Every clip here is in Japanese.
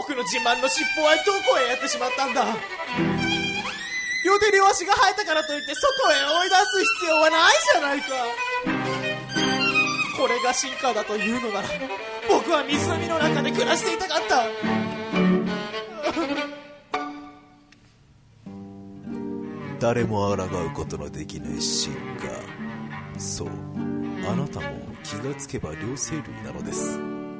僕の自慢の尻尾はどこへやってしまったんだ。両手両足が生えたからといって外へ追い出す必要はないじゃないか。これが進化だというのなら、僕は湖の中で暮らしていたかった。 誰も抗うことのできない進化。そう、あなたも気がつけば両生類なのです。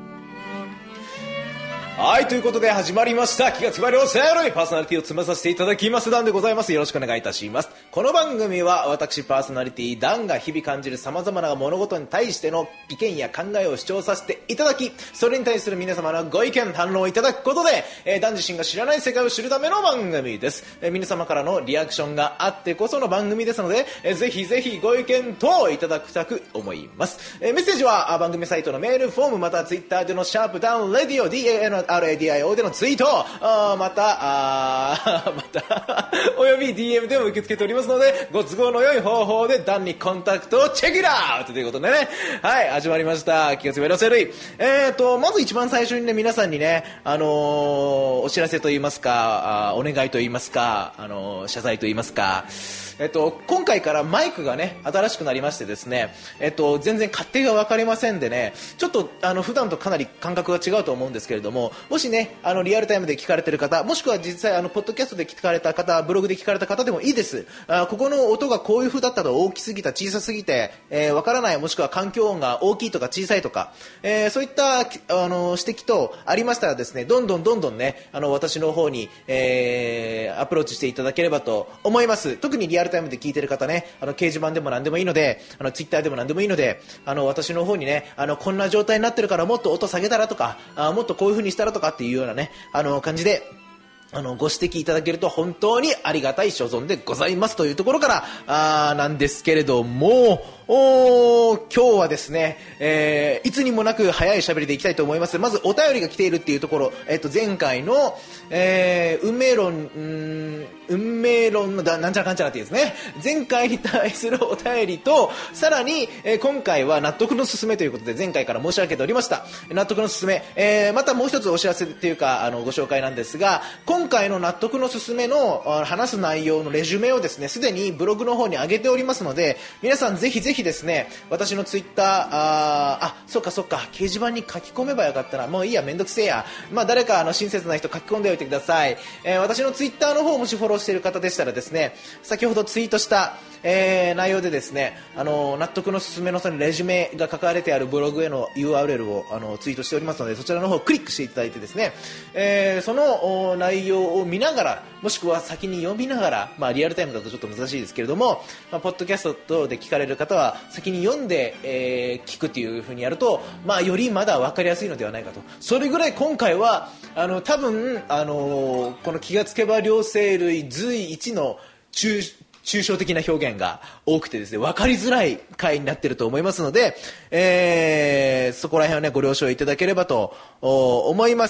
はい、ということで始まりました気がつば両生類、パーソナリティを務めさせていただきますダンでございます。よろしくお願いいたします。この番組は私パーソナリティダンが日々感じる様々な物事に対しての意見や考えを主張させていただき、それに対する皆様のご意見反論をいただくことで、ダン自身が知らない世界を知るための番組です。皆様からのリアクションがあってこその番組ですので、ぜひぜひご意見等いただきたく思います。メッセージは番組サイトのメールフォーム、またツイッターでのシャープダウンレディオ DANRADIO でのツイート、またおよび DM でも受け付けておりますので、ご都合の良い方法でダンにコンタクトをチェックアウトということでね、はい、始まりました気がつば両生類。まず一番最初にね、皆さんにね、お知らせといいますか、お願いといいますか、謝罪といいますか、今回からマイクがね新しくなりましてですね、全然勝手が分かりませんでね、ちょっと普段とかなり感覚が違うと思うんですけれども、もしねリアルタイムで聞かれてる方、もしくは実際ポッドキャストで聞かれた方、ブログで聞かれた方でもいいです。ここの音がこういう風だったと、大きすぎた、小さすぎて分からない、もしくは環境音が大きいとか小さいとか、そういった指摘とありましたらですね、どんどんね私の方に、アプローチしていただければと思います。特にリアルタイムで聞いてる方ね、掲示板でも何でもいいので、ツイッターでも何でもいいので、私の方にね、こんな状態になってるからもっと音下げたらとか、もっとこういう風にしたらとかっていうようなね感じでご指摘いただけると本当にありがたい所存でございますというところからなんですけれども、今日はですね、いつにもなく早い喋りでいきたいと思います。まずお便りが来ているっていうところ、前回の、運命論のなんちゃらかんちゃらっていうですね、前回に対するお便りと、さらに、今回は納得のすすめということで前回から申し上げておりました納得のすすめ、またもう一つお知らせというかご紹介なんですが、今回の納得のすすめの話す内容のレジュメをですね、すでにブログの方に上げておりますので、皆さんぜひぜひですね、私のツイッター、そっか掲示板に書き込めばよかったな、もういいや、めんどくせえや、誰か親切な人書き込んでおいてください。私のツイッターの方もしフォローしている方でしたらですね、先ほどツイートした、内容でですね、納得のすすめのそのレジュメが書かれてあるブログへの URL をツイートしておりますので、そちらの方をクリックしていただいてですね、その内容を見ながら、もしくは先に読みながら、リアルタイムだとちょっと難しいですけれども、ポッドキャスト等で聞かれる方は先に読んで、聞くっていう風にやると、よりまだ分かりやすいのではないかと。それぐらい今回は多分この気がつけば両生類随一の抽象的な表現が多くてですね、分かりづらい回になっていると思いますので、そこら辺はねご了承いただければと思います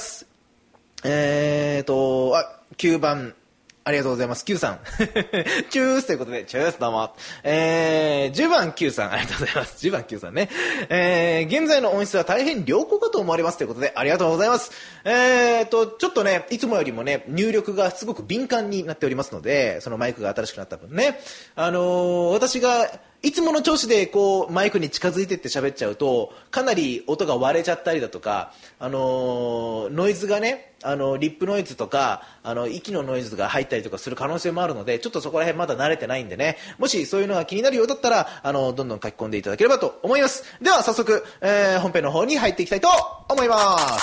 。9番ありがとうございます。Q さん。チュースということで、チュースどうも。10番 Q さん、ありがとうございます。10番 Q さんね。現在の音質は大変良好かと思われますということで、ありがとうございます。ちょっとね、いつもよりもね、入力がすごく敏感になっておりますので、そのマイクが新しくなった分ね。私が、いつもの調子でこうマイクに近づいてって喋っちゃうと、かなり音が割れちゃったりだとか、ノイズがね、リップノイズとか息のノイズが入ったりとかする可能性もあるので、ちょっとそこら辺まだ慣れてないんでね、もしそういうのが気になるようだったらどんどん書き込んでいただければと思います。では早速、本編の方に入っていきたいと思います。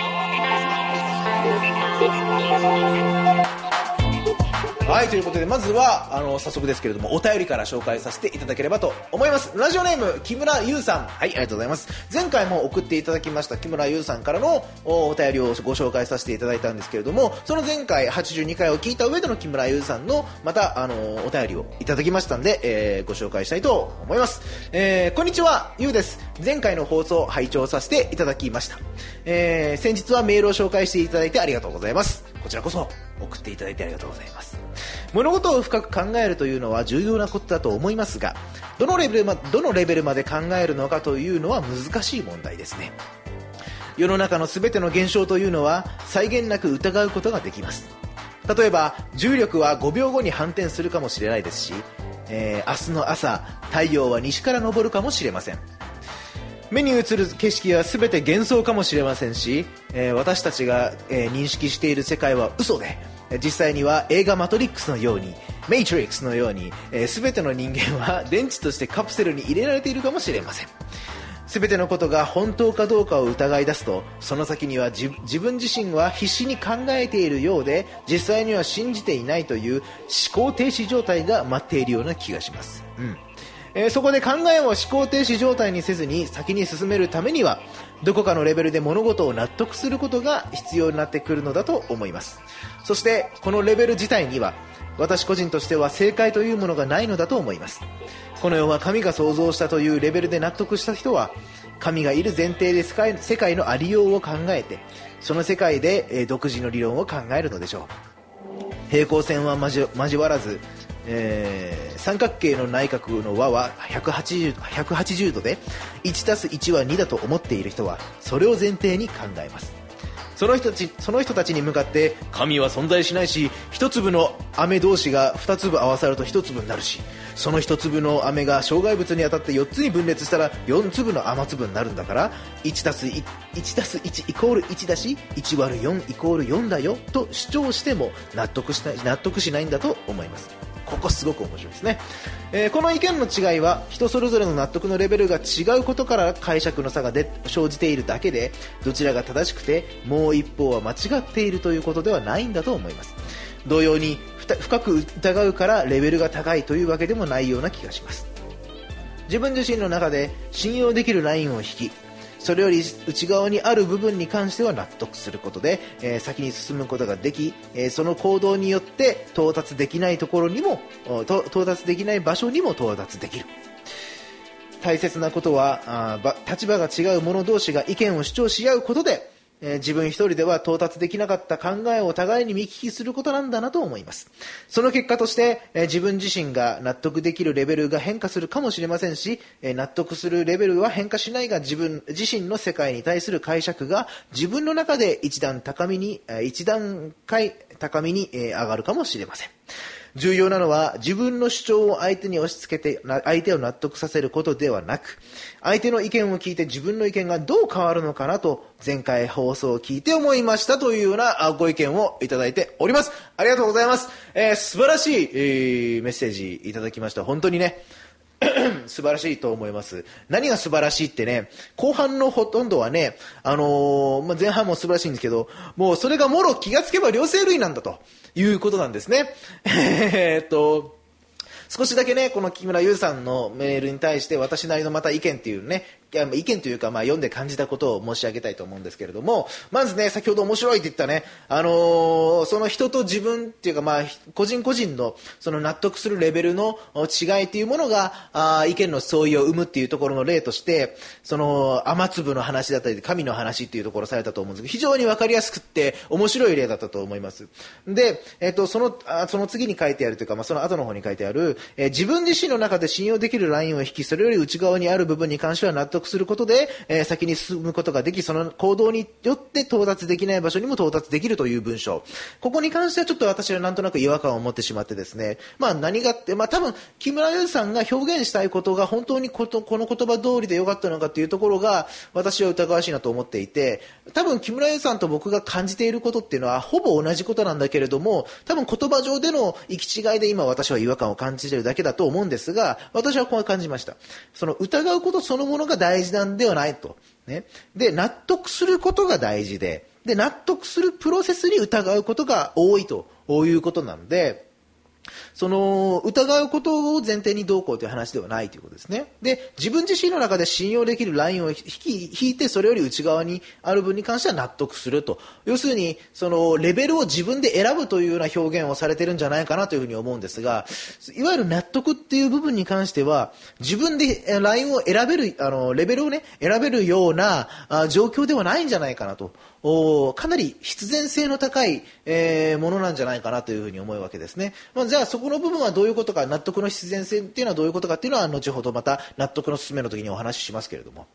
はい、ということでまずずは早速ですけれどもお便りから紹介させていただければと思います。ラジオネーム木村優さん、はい、ありがとうございます。前回も送っていただきました木村優さんからのお便りをご紹介させていただいたんですけれども、その前回82回を聞いた上での木村優さんのまたお便りをいただきましたんで、ご紹介したいと思います。こんにちは、優です。前回の放送を拝聴させていただきました。先日はメールを紹介していただいてありがとうございます。こちらこそ送っていただいてありがとうございます。物事を深く考えるというのは重要なことだと思いますが、どのレベルまで考えるのかというのは難しい問題ですね。世の中の全ての現象というのは際限なく疑うことができます。例えば重力は5秒後に反転するかもしれないですし、明日の朝太陽は西から昇るかもしれません。目に映る景色は全て幻想かもしれませんし、私たちが、認識している世界は嘘で、実際には映画マトリックスのようにメイトリックスのように、全ての人間は電池としてカプセルに入れられているかもしれません。全てのことが本当かどうかを疑い出すと、その先には自分自身は必死に考えているようで実際には信じていないという思考停止状態が待っているような気がします。そこで考えを思考停止状態にせずに先に進めるためには、どこかのレベルで物事を納得することが必要になってくるのだと思います。そしてこのレベル自体には私個人としては正解というものがないのだと思います。この世は神が創造したというレベルで納得した人は、神がいる前提で世界のありようを考えて、その世界で独自の理論を考えるのでしょう。平行線は交わらず、三角形の内角の和は180度で 1+1 は2だと思っている人はそれを前提に考えます。その人たちに向かって神は存在しないし、一粒の飴同士が二粒合わさると一粒になるし、その一粒の飴が障害物に当たって4つに分裂したら4粒の雨粒になるんだから、 1+1 イコール1だし 1÷4 イコール4だよと主張しても納得しないんだと思います。ここすごく面白いですね。この意見の違いは人それぞれの納得のレベルが違うことから解釈の差が生じているだけで、どちらが正しくてもう一方は間違っているということではないんだと思います。同様に深く疑うからレベルが高いというわけでもないような気がします。自分自身の中で信用できるラインを引き、それより内側にある部分に関しては納得することで、先に進むことができ、その行動によって到達できないところにも到達できない場所にも到達できる。大切なことは立場が違う者同士が意見を主張し合うことで、自分一人では到達できなかった考えを互いに見聞きすることなんだなと思います。その結果として、自分自身が納得できるレベルが変化するかもしれませんし、納得するレベルは変化しないが、自分自身の世界に対する解釈が自分の中で一段階高みに上がるかもしれません。重要なのは自分の主張を相手に押し付けて相手を納得させることではなく、相手の意見を聞いて自分の意見がどう変わるのかなと前回放送を聞いて思いましたというようなご意見をいただいております。ありがとうございます。素晴らしい、メッセージいただきました。本当にね素晴らしいと思います。何が素晴らしいってね、後半のほとんどはね、前半も素晴らしいんですけど、もうそれがもろ気がつけば両生類なんだということなんですね。少しだけね、この木村優さんのメールに対して私なりのまた意見っていうね、意見というか、読んで感じたことを申し上げたいと思うんですけれども、まずね、先ほど面白いって言ったね、その人と自分っていうか、個人個人のその納得するレベルの違いっていうものが意見の相違を生むっていうところの例として、その雨粒の話だったり神の話っていうところをされたと思うんですけど、非常に分かりやすくって面白い例だったと思います。で、その次に書いてあるというか、その後の方に書いてある、自分自身の中で信用できるラインを引き、それより内側にある部分に関しては納得することで、先に進むことができ、その行動によって到達できない場所にも到達できるという文章、ここに関してはちょっと私はなんとなく違和感を持ってしまってですね、何がって、多分木村優さんが表現したいことが本当にこの言葉通りでよかったのかというところが私は疑わしいなと思っていて、多分木村優さんと僕が感じていることっていうのはほぼ同じことなんだけれども、多分言葉上での行き違いで今私は違和感を感じているだけだと思うんですが、私はこう感じました。その疑うことそのものが大事なんではないと、ね、で納得することが大事で納得するプロセスに疑うことが多いということなので、 その疑うことを前提にどうこうという話ではないということですね。で、自分自身の中で信用できるラインを引いて、それより内側にある分に関しては納得すると。要するに、そのレベルを自分で選ぶというような表現をされてるんじゃないかなというふうに思うんですが、いわゆる納得っていう部分に関しては、自分でラインを選べる、レベルをね、選べるような状況ではないんじゃないかなと。かなり必然性の高い、ものなんじゃないかなというふうに思うわけですね。じゃあそこの部分はどういうことか、納得の必然性っていうのはどういうことかっていうのは後ほどまた納得の進めの時にお話ししますけれども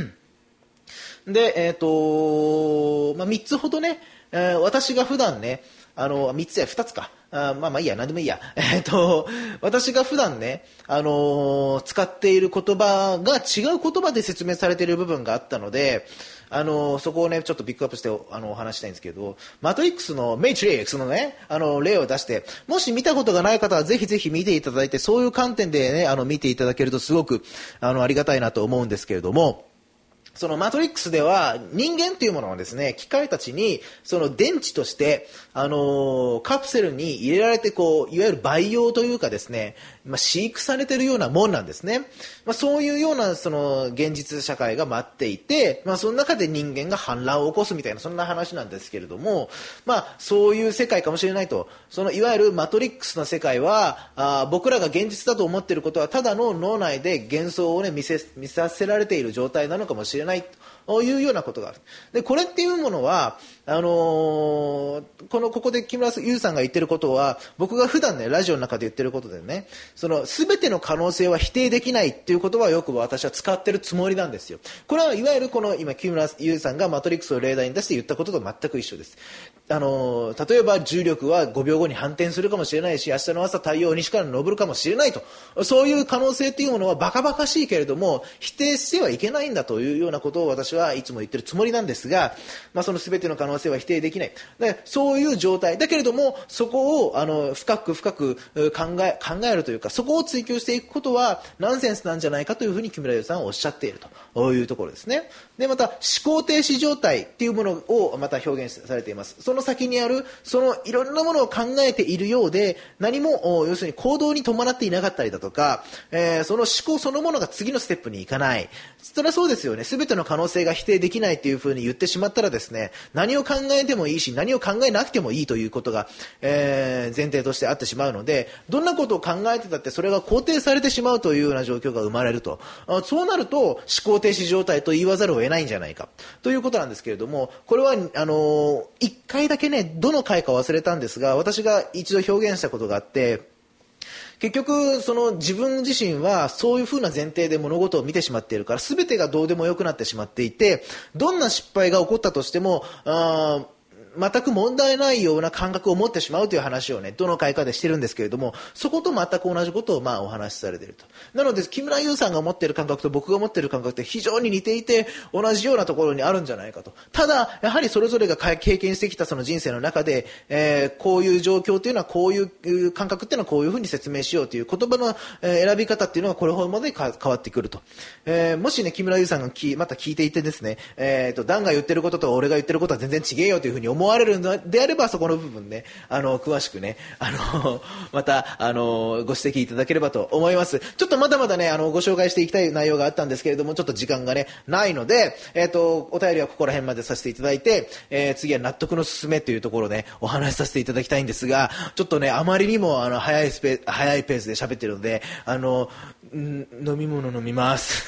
で、3つほどね、私が普段ね、3つや2つか、まあいいや、何でもいいや。私が普段ね、使っている言葉が違う言葉で説明されている部分があったので、そこをね、ちょっとピックアップしてお話したいんですけど、マトリックスの、メイトリックスのね、例を出して、もし見たことがない方はぜひぜひ見ていただいて、そういう観点でね、見ていただけるとすごく、ありがたいなと思うんですけれども、そのマトリックスでは人間というものはですね、機械たちにその電池として、カプセルに入れられてこう、いわゆる培養というかですね、飼育されているようなもんなんですね。そういうようなその現実社会が待っていて、その中で人間が反乱を起こすみたいな、そんな話なんですけれども、そういう世界かもしれないと。そのいわゆるマトリックスの世界は、僕らが現実だと思っていることはただの脳内で幻想をね、見させられている状態なのかもしれないというようなことがある。で、これっていうものは、ここで木村優さんが言ってることは、僕が普段ね、ラジオの中で言ってることでね、その全ての可能性は否定できないっていう言葉をよく私は使ってるつもりなんですよ。これはいわゆるこの今木村優さんがマトリックスを例題に出して言ったことと全く一緒です。例えば重力は5秒後に反転するかもしれないし、明日の朝太陽を西から昇るかもしれないと。そういう可能性っていうものはバカバカしいけれども、否定してはいけないんだというようなことを私はいつも言ってるつもりなんですが、その全ての可能性は否定できない。で、そういう状態だけれども、そこを深く考えるというか、そこを追求していくことはナンセンスなんじゃないかというふうに木村優さんはおっしゃっているというところですね。で、また思考停止状態っていうものをまた表現されています。その先にあるそのいろんなものを考えているようで、何も要するに行動に伴っていなかったりだとか、その思考そのものが次のステップに行かない。それはそうですよね。全ての可能性が否定できないっていうふうに言ってしまったらですね、何を考えてもいいし、何を考えなくてもいいということが、前提としてあってしまうので、どんなことを考えてたってそれが肯定されてしまうというような状況が生まれると。そうなると思考停止状態と言わざるを得ないんじゃないかということなんですけれども、これは一回だけね、どの回か忘れたんですが、私が一度表現したことがあって、結局その自分自身はそういう風な前提で物事を見てしまっているから、全てがどうでもよくなってしまっていて、どんな失敗が起こったとしても全く問題ないような感覚を持ってしまうという話をね、どの回かでしてるんですけれども、そこと全く同じことをお話しされていると。なので木村優さんが持っている感覚と僕が持っている感覚って非常に似ていて、同じようなところにあるんじゃないかと。ただやはりそれぞれが経験してきたその人生の中で、こういう状況というのはこういう感覚っていうのはこういうふうに説明しようという言葉の選び方っていうのがこれほどまで変わってくると。もしね、木村優さんがまた聞いていてですね、ダンが言ってることと俺が言ってることは全然違えよというふうに思われるのであれば、そこの部分ね、詳しくね、またご指摘いただければと思います。ちょっとまだまだね、ご紹介していきたい内容があったんですけれども、ちょっと時間がねないので、お便りはここら辺までさせていただいて、次は納得の進めというところで、ね、お話しさせていただきたいんですが、ちょっとね、あまりにも早いペースで喋ってるので、飲み物飲みます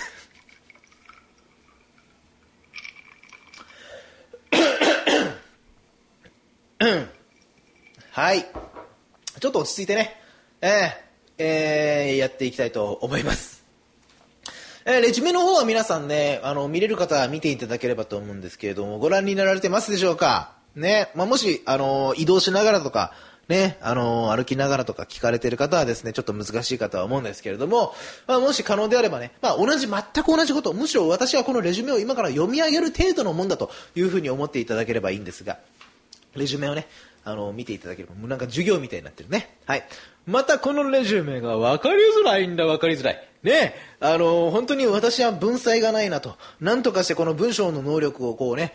はい、ちょっと落ち着いてね、やっていきたいと思います。レジュメの方は皆さんね、見れる方は見ていただければと思うんですけれども、ご覧になられてますでしょうかね。もし移動しながらとかね、歩きながらとか聞かれている方はですね、ちょっと難しいかとは思うんですけれども、もし可能であればね、全く同じこと、むしろ私はこのレジュメを今から読み上げる程度のもんだというふうに思っていただければいいんですが、レジュメをね、見ていただければ、もうなんか授業みたいになってるね。はい。 またこのレジュメが分かりづらいんだ、分かりづらい。ね、本当に私は文才がないなと。なんとかしてこの文章の能力をこうね、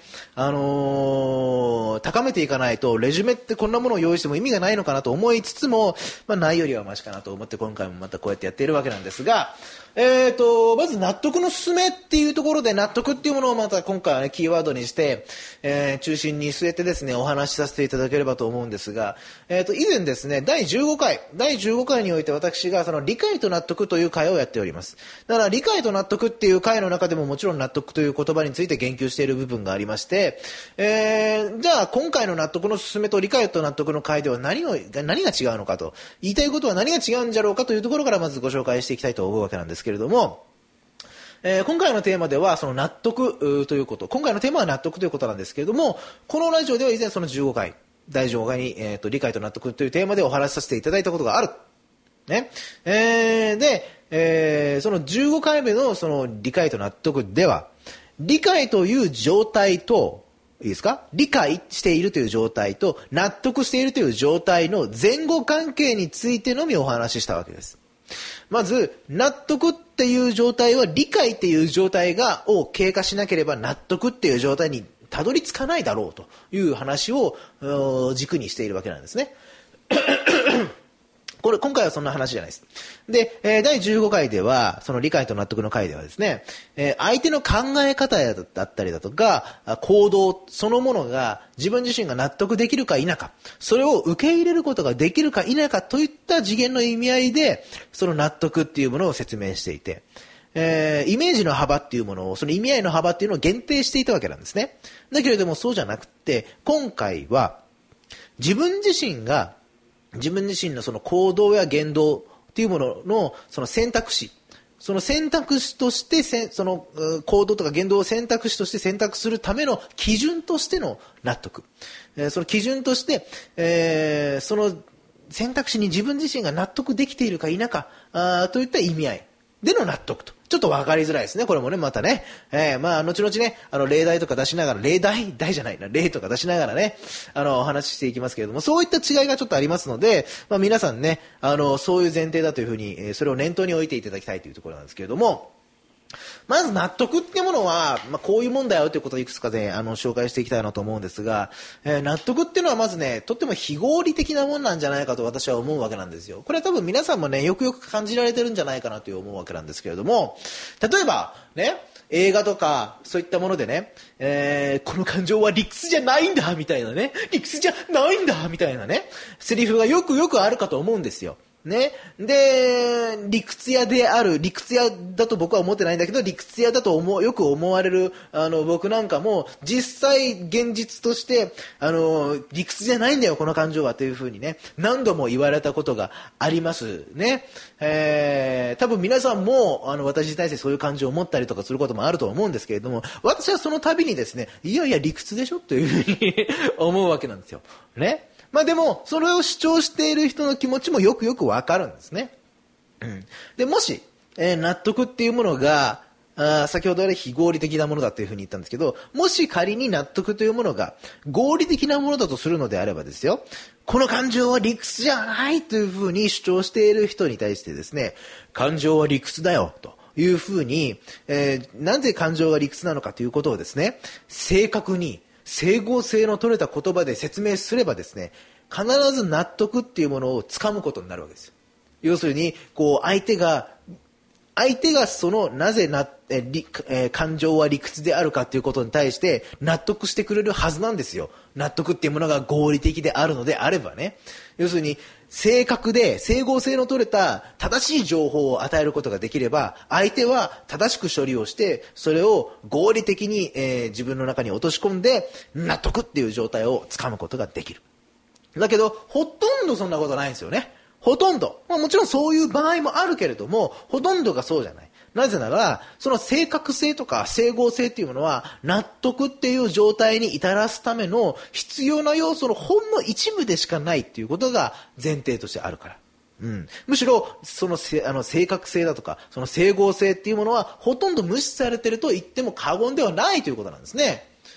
高めていかないと、レジュメってこんなものを用意しても意味がないのかなと思いつつも、まあないよりはマシかなと思って今回もまたこうやってやっているわけなんですが、まず納得の勧めっていうところで、納得っていうものをまた今回はね、キーワードにして、中心に据えてですね、お話しさせていただければと思うんですが、以前ですね、第15回において私がその理解と納得という回をやっております。だから理解と納得っていう回の中でももちろん納得という言葉について言及している部分がありまして、じゃあ今回の納得の勧めと理解と納得の回では何が違うのかと、言いたいことは何が違うんじゃろうかというところからまずご紹介していきたいと思うわけなんですけれども、今回のテーマではその納得ということ、今回のテーマは納得ということなんですけれども、このラジオでは以前その15回、第15回に、理解と納得というテーマでお話しさせていただいたことがある。ね。で、その15回目のその理解と納得では、理解という状態と、いいですか？理解しているという状態と納得しているという状態の前後関係についてのみお話ししたわけです。まず、納得っていう状態は理解っていう状態を経過しなければ納得っていう状態にたどり着かないだろうという話を軸にしているわけなんですね。今回はそんな話じゃないです。で、第15回では、その理解と納得の回ではですね、相手の考え方だったりだとか、行動そのものが自分自身が納得できるか否か、それを受け入れることができるか否かといった次元の意味合いで、その納得っていうものを説明していて、イメージの幅っていうものを、その意味合いの幅っていうのを限定していたわけなんですね。だけれどもそうじゃなくて、今回は自分自身のその行動や言動っていうもののその選択肢としてその行動とか言動を選択肢として選択するための基準としての納得、その基準として、その選択肢に自分自身が納得できているか否かといった意味合いでの納得と。ちょっと分かりづらいですね。これもね、またね。まあ、後々ね、例題とか出しながら、例とか出しながらね、お話ししていきますけれども、そういった違いがちょっとありますので、まあ、皆さんね、そういう前提だというふうに、それを念頭に置いていただきたいというところなんですけれども、まず納得っていうものは、まあ、こういうもんだよということをいくつかで、紹介していきたいなと思うんですが、納得っていうのはまずね、とっても非合理的なもんなんじゃないかと私は思うわけなんですよ。これは多分皆さんもね、よくよく感じられてるんじゃないかなと思うわけなんですけれども、例えば、ね、映画とか、そういったものでね、この感情は理屈じゃないんだみたいなね、理屈じゃないんだみたいなね、セリフがよくよくあるかと思うんですよ。ね。で、理屈屋だと僕は思ってないんだけど、理屈屋だとよく思われる、僕なんかも、実際現実として、理屈じゃないんだよ、この感情はというふうにね、何度も言われたことがありますね。多分皆さんも、私に対してそういう感情を持ったりとかすることもあると思うんですけれども、私はその度にですね、いやいや理屈でしょというふうに思うわけなんですよ。ね。まあでも、それを主張している人の気持ちもよくよくわかるんですね。うん。で、もし、納得っていうものが、先ほどは非合理的なものだというふうに言ったんですけど、もし仮に納得というものが合理的なものだとするのであればですよ、この感情は理屈じゃないというふうに主張している人に対してですね、感情は理屈だよというふうに、なぜ感情が理屈なのかということをですね、正確に整合性の取れた言葉で説明すればですね、必ず納得っていうものをつかむことになるわけですよ。要するに、こう相手がそのなぜ感情は理屈であるかということに対して納得してくれるはずなんですよ。納得っていうものが合理的であるのであればね。要するに正確で整合性の取れた正しい情報を与えることができれば、相手は正しく処理をしてそれを合理的に、自分の中に落とし込んで納得っていう状態をつかむことができる。だけどほとんどそんなことないんですよね。ほとんど、もちろんそういう場合もあるけれども、ほとんどがそうじゃない。なぜなら、その正確性とか整合性っていうものは、納得っていう状態に至らすための必要な要素のほんの一部でしかないっていうことが前提としてあるから。うん、むしろ、その正確性だとか、その整合性っていうものは、ほとんど無視されていると言っても過言ではないということなんですね。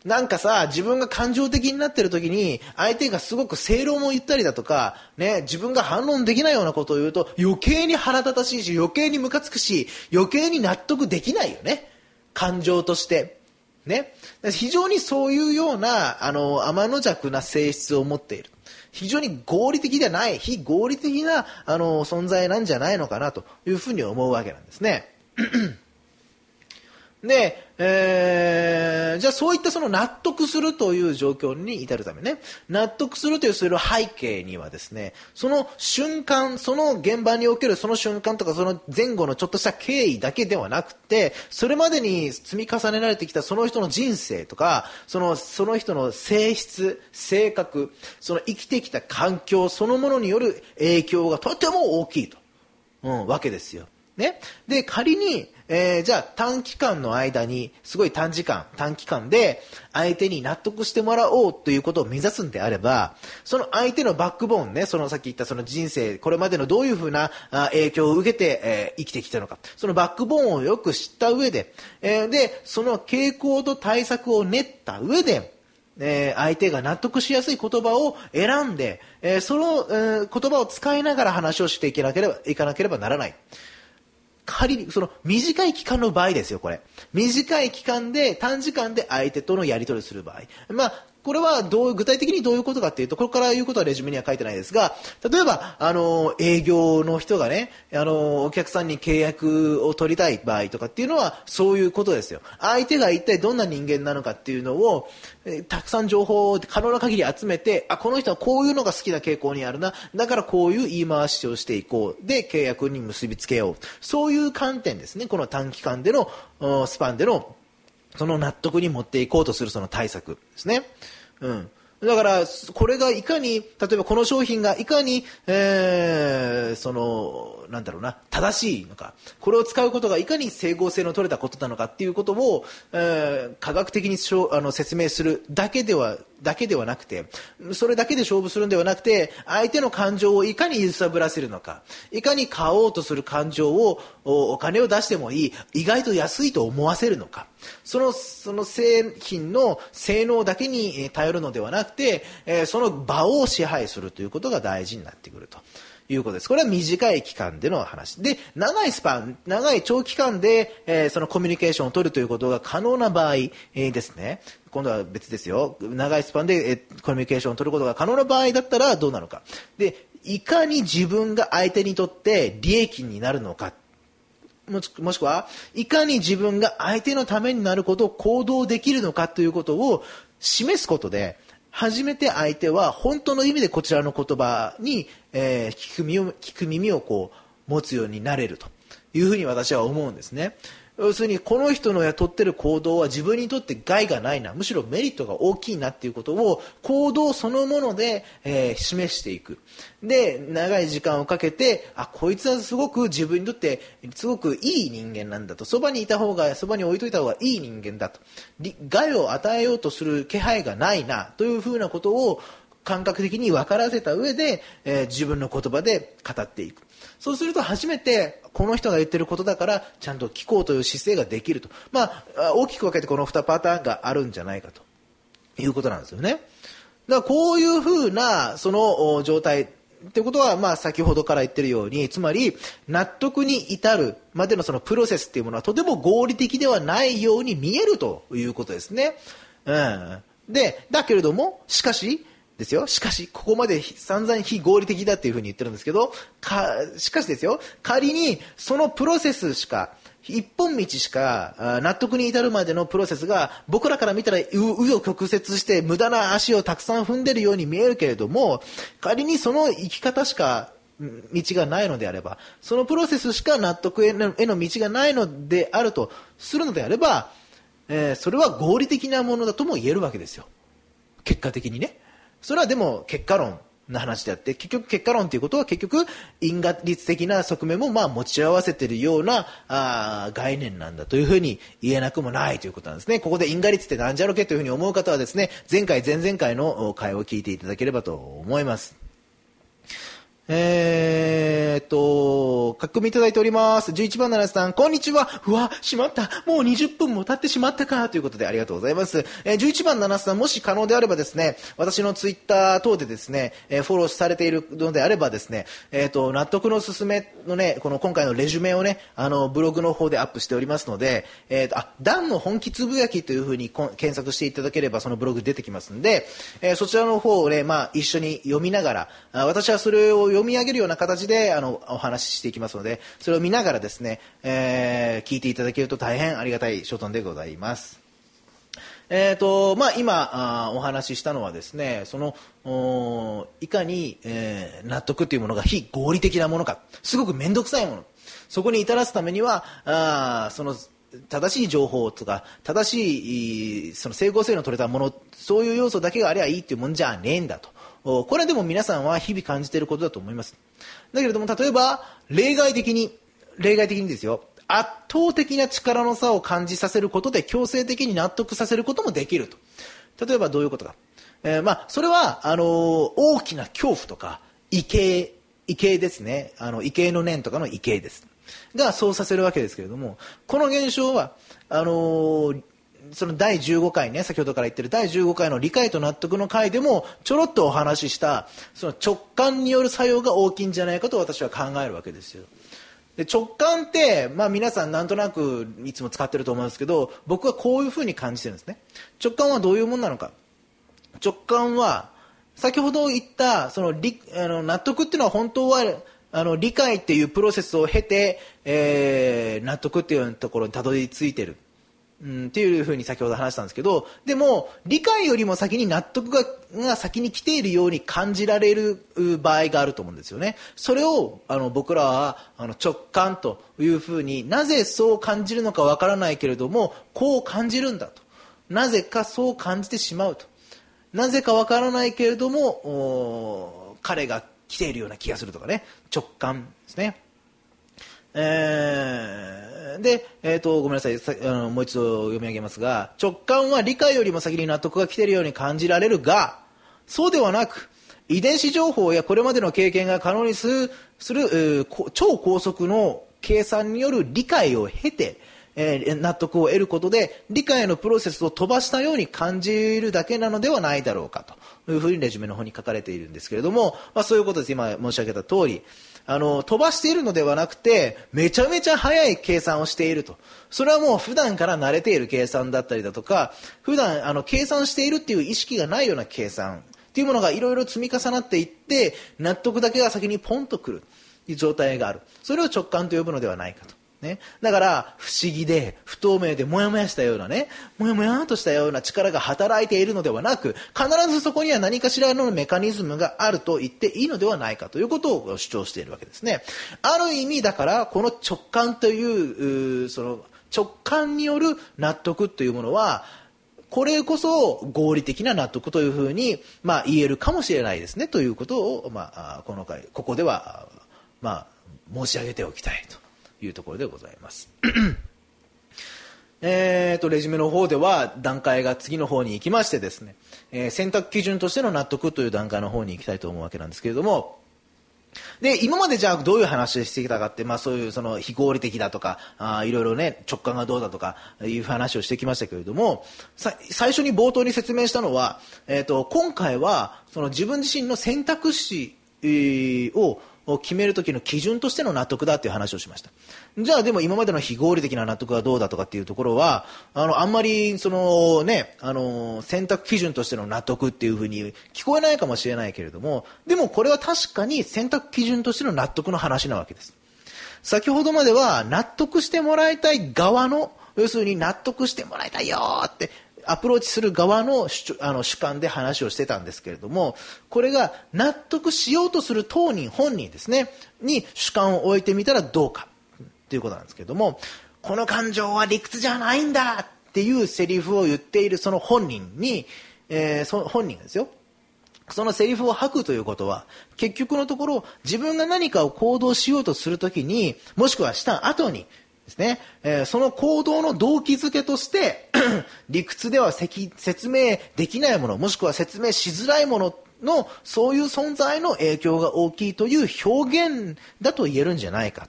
なんかさ、自分が感情的になってる時に、相手がすごく正論を言ったりだとか、ね、自分が反論できないようなことを言うと、余計に腹立たしいし、余計にムカつくし、余計に納得できないよね。感情として。ね。非常にそういうような、天の弱な性質を持っている。非常に合理的ではない、非合理的な、存在なんじゃないのかなというふうに思うわけなんですね。で、じゃあそういったその納得するという状況に至るためね、納得するというその背景にはですね、その瞬間、その現場におけるその瞬間とかその前後のちょっとした経緯だけではなくて、それまでに積み重ねられてきたその人の人生とか、その人の性質、性格、その生きてきた環境そのものによる影響がとても大きいと、わけですよ。ね。で、仮に、じゃあ短期間の間に、すごい短期間で相手に納得してもらおうということを目指すんであれば、その相手のバックボーンね、そのさっき言ったその人生、これまでのどういうふうな影響を受けて、生きてきたのか、そのバックボーンをよく知った上で、で、その傾向と対策を練った上で、相手が納得しやすい言葉を選んで、その、言葉を使いながら話をしていかなければならない。仮に、その短い期間の場合ですよ、これ。短い期間で、短時間で相手とのやり取りする場合。まあ、これは具体的にどういうことかっていうと、これから言うことはレジュメには書いてないですが、例えば、営業の人がね、お客さんに契約を取りたい場合とかっていうのは、そういうことですよ。相手が一体どんな人間なのかっていうのを、たくさん情報を可能な限り集めて、この人はこういうのが好きな傾向にあるな、だからこういう言い回しをしていこう。で、契約に結びつけよう。そういう観点ですね。この短期間での、スパンでの、その納得に持っていこうとするその対策ですね。だから、これがいかに、例えばこの商品がいかに、なんだろうな、正しいのか、これを使うことがいかに整合性の取れたことなのかっていうことを、科学的に説明するだけではなくて、それだけで勝負するんではなくて、相手の感情をいかに揺さぶらせるのか、いかに買おうとする感情をお金を出してもいい、意外と安いと思わせるのか、その製品の性能だけに頼るのではなくて、その場を支配するということが大事になってくるということです。これは短い期間での話で、長い長期間で、そのコミュニケーションを取るということが可能な場合、ですね。今度は別ですよ。長いスパンで、コミュニケーションを取ることが可能な場合だったらどうなのか。で、いかに自分が相手にとって利益になるのか。もしくは、いかに自分が相手のためになることを行動できるのかということを示すことで、初めて相手は本当の意味でこちらの言葉に、聞く耳をこう持つようになれるというふうに私は思うんですね。要するにこの人の取ってる行動は自分にとって害がないな、むしろメリットが大きいなっていうことを行動そのもので、示していく。で、長い時間をかけて、こいつはすごく自分にとってすごくいい人間なんだと、そばに置いといた方がいい人間だと、害を与えようとする気配がないなというふうなことを感覚的に分からせた上で、自分の言葉で語っていく。そうすると初めてこの人が言ってることだからちゃんと聞こうという姿勢ができると。大きく分けてこの2パターンがあるんじゃないかということなんですよね。だからこういうふうなその状態ってことは、先ほどから言ってるように、つまり納得に至るまでのそのプロセスっていうものはとても合理的ではないように見えるということですね。で、だけれども、しかし、ここまで散々非合理的だっていうふうに言ってるんですけど、しかしですよ、仮にそのプロセスしか、一本道しか納得に至るまでのプロセスが僕らから見たら紆余曲折して無駄な足をたくさん踏んでるように見えるけれども、仮にその生き方しか道がないのであれば、そのプロセスしか納得への道がないのであるとするのであれば、それは合理的なものだとも言えるわけですよ。結果的にね。それはでも結果論の話であって、結局結果論ということは結局因果律的な側面も持ち合わせているような概念なんだというふうに言えなくもないということなんですね。ここで因果律ってなんじゃろけというふうに思う方はですね、前々回の回を聞いていただければと思います。今書き込みいただいております。11番7さん、こんにちは。うわ、しまった。もう20分も経ってしまったか。ということでありがとうございます。11番7さん、もし可能であればですね、私のツイッター等でですね、フォローされているのであればですね、納得のすすめのね、この今回のレジュメをね、ブログの方でアップしておりますので、ダンの本気つぶやきというふうに検索していただければそのブログ出てきますんで、そちらの方をね、一緒に読みながら、私はそれを読み上げるような形でお話ししていきますので、それを見ながらですね、聞いていただけると大変ありがたい所存でございます。今お話ししたのはですね、いかに、納得っていうものが非合理的なものか、すごく面倒くさいもの、そこに至らすためにはその正しい情報とか正しいその整合性の取れたもの、そういう要素だけがあればいいっていうもんじゃねえんだと。これはでも皆さんは日々感じていることだと思います。だけれども、例えば例外的にですよ、圧倒的な力の差を感じさせることで強制的に納得させることもできると。例えばどういうことか、それは大きな恐怖とか畏敬ですね、畏敬の念とかの畏敬ですがそうさせるわけですけれども、この現象はその第15回ね、先ほどから言ってる第15回の理解と納得の回でもちょろっとお話ししたその直感による作用が大きいんじゃないかと私は考えるわけですよ。で、直感って、皆さんなんとなくいつも使ってると思うんですけど、僕はこういうふうに感じてるんですね。直感はどういうものなのか。直感は先ほど言ったその納得っていうのは本当は理解っていうプロセスを経て、納得っていうところにたどり着いてる、っていうふうに先ほど話したんですけど、でも理解よりも先に納得が先に来ているように感じられる場合があると思うんですよね。それを僕らは直感というふうに、なぜそう感じるのかわからないけれどもこう感じるんだと、なぜかそう感じてしまうと、なぜかわからないけれども彼が来ているような気がするとかね、直感ですね。で、ごめんなさい、もう一度読み上げますが、直感は理解よりも先に納得が来ているように感じられるが、そうではなく遺伝子情報やこれまでの経験が可能にする超高速の計算による理解を経て、納得を得ることで理解のプロセスを飛ばしたように感じるだけなのではないだろうかというふうにレジュメの方に書かれているんですけれども、そういうことです。今申し上げた通り、飛ばしているのではなくてめちゃめちゃ早い計算をしていると。それはもう普段から慣れている計算だったりだとか、普段計算しているっていう意識がないような計算っていうものがいろいろ積み重なっていって、納得だけが先にポンとくるという状態がある。それを直感と呼ぶのではないかと。ね、だから不思議で不透明でもやもやしたようなね、もやもやとしたような力が働いているのではなく、必ずそこには何かしらのメカニズムがあると言っていいのではないかということを主張しているわけですね。ある意味だからこの直感というその直感による納得というものはこれこそ合理的な納得というふうに言えるかもしれないですねということをここでは申し上げておきたいというところでございます。レジュメの方では段階が次の方に行きましてですね、選択基準としての納得という段階の方に行きたいと思うわけなんですけれども、で今までじゃあどういう話をしてきたかって、そういうその非合理的だとかいろいろね、直感がどうだとかいう話をしてきましたけれども、最初に冒頭に説明したのは、今回はその自分自身の選択肢を決める時の基準としての納得だっていう話をしました。じゃあでも今までの非合理的な納得はどうだとかっていうところはあんまりそのね選択基準としての納得っていうふうに聞こえないかもしれないけれども、でもこれは確かに選択基準としての納得の話なわけです。先ほどまでは納得してもらいたい側の、要するに納得してもらいたいよってアプローチする側の主観で話をしてたんですけれども、これが納得しようとする当人本人ですねに主観を置いてみたらどうかということなんですけれども、この感情は理屈じゃないんだっていうセリフを言っているその本人に、その本人がですよ、そのセリフを吐くということは結局のところ自分が何かを行動しようとするときに、もしくはした後にですね、その行動の動機づけとして理屈では説明できないもの、もしくは説明しづらいもののそういう存在の影響が大きいという表現だと言えるんじゃないかと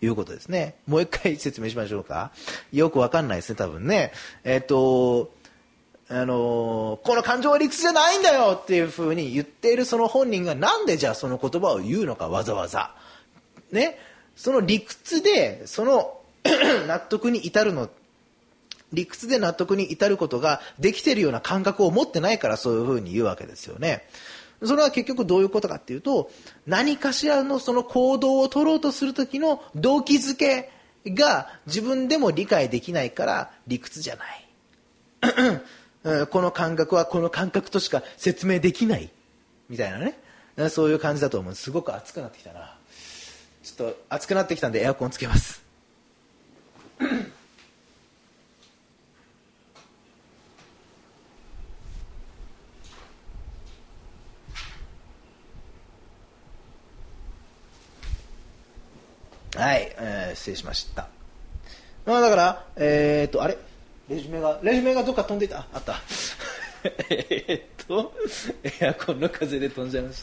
いうことですね。もう一回説明しましょうか。よくわかんないですね、多分ね。この感情は理屈じゃないんだよっていう風に言っているその本人がなんでじゃあその言葉を言うのか、わざわざ。ね。その理屈で、その納得に至るの、理屈で納得に至ることができているような感覚を持ってないからそういう風に言うわけですよね。それは結局どういうことかっていうと、何かしらのその行動を取ろうとする時の動機づけが自分でも理解できないから理屈じゃない。この感覚はこの感覚としか説明できないみたいなね、そういう感じだと思う。すごく暑くなってきたな。ちょっと暑くなってきたんでエアコンつけます。はい、失礼しました。まあだからあれレジュメがどっか飛んでいた。あったエアコンの風で飛んじゃいました。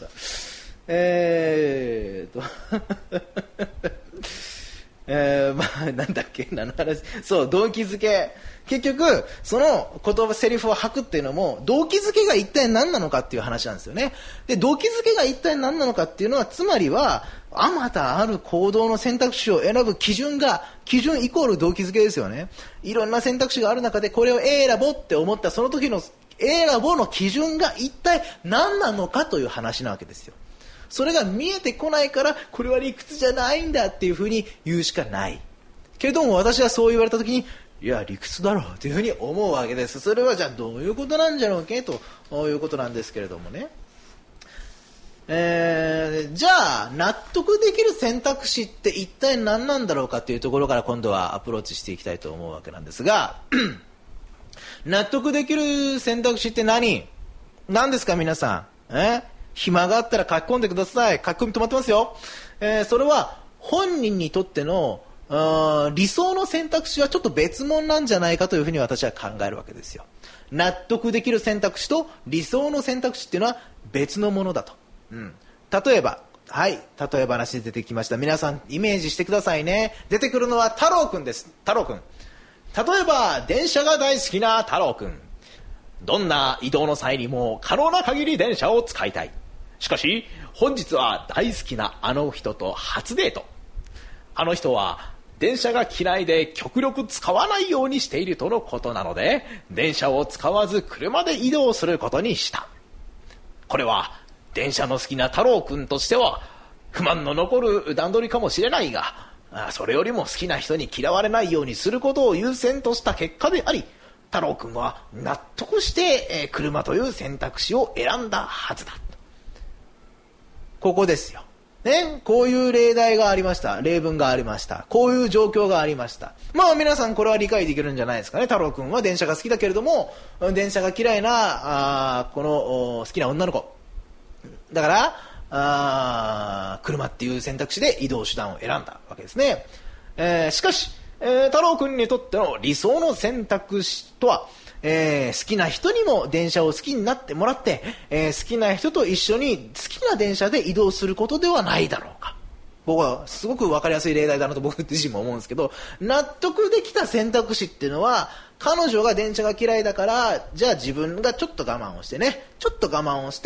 まあなんだっけ、何の話。そう、動機づけ。結局その言葉セリフを吐くっていうのも動機づけが一体何なのかっていう話なんですよね。で、動機づけが一体何なのかっていうのは、つまりはあまたある行動の選択肢を選ぶ基準イコール動機づけですよね。いろんな選択肢がある中でこれを選ぼうって思ったその時の選ぼうの基準が一体何なのかという話なわけですよ。それが見えてこないからこれは理屈じゃないんだっていうふうに言うしかないけれども、私はそう言われた時にいや理屈だろうというふうに思うわけです。それはじゃあどういうことなんじゃろうけということなんですけれどもね。じゃあ納得できる選択肢って一体何なんだろうかというところから今度はアプローチしていきたいと思うわけなんですが納得できる選択肢って何ですか皆さん。暇があったら書き込んでください。書き込み止まってますよ。それは本人にとっての理想の選択肢はちょっと別物なんじゃないかというふうに私は考えるわけですよ。納得できる選択肢と理想の選択肢っていうのは別のものだと。例えば、例え話で出てきました。皆さんイメージしてくださいね。出てくるのは太郎くんです。太郎くん。例えば電車が大好きな太郎くん。どんな移動の際にも可能な限り電車を使いたい。しかし本日は大好きなあの人と初デート。あの人は電車が嫌いで極力使わないようにしているとのことなので、電車を使わず車で移動することにした。これは電車の好きな太郎くんとしては不満の残る段取りかもしれないが、それよりも好きな人に嫌われないようにすることを優先とした結果であり、太郎くんは納得して、車という選択肢を選んだはずだ。ここですよ。ね、こういう例題がありました。例文がありました。こういう状況がありました。まあ皆さんこれは理解できるんじゃないですかね。太郎くんは電車が好きだけれども、電車が嫌いなこの好きな女の子だから車っていう選択肢で移動手段を選んだわけですね。しかし、太郎くんにとっての理想の選択肢とは、好きな人にも電車を好きになってもらって、好きな人と一緒に好きな電車で移動することではないだろうか。僕はすごく分かりやすい例題だなと僕自身も思うんですけど、納得できた選択肢っていうのは、彼女が電車が嫌いだからじゃあ自分がちょっと我慢をしてね、ちょっと我慢をして、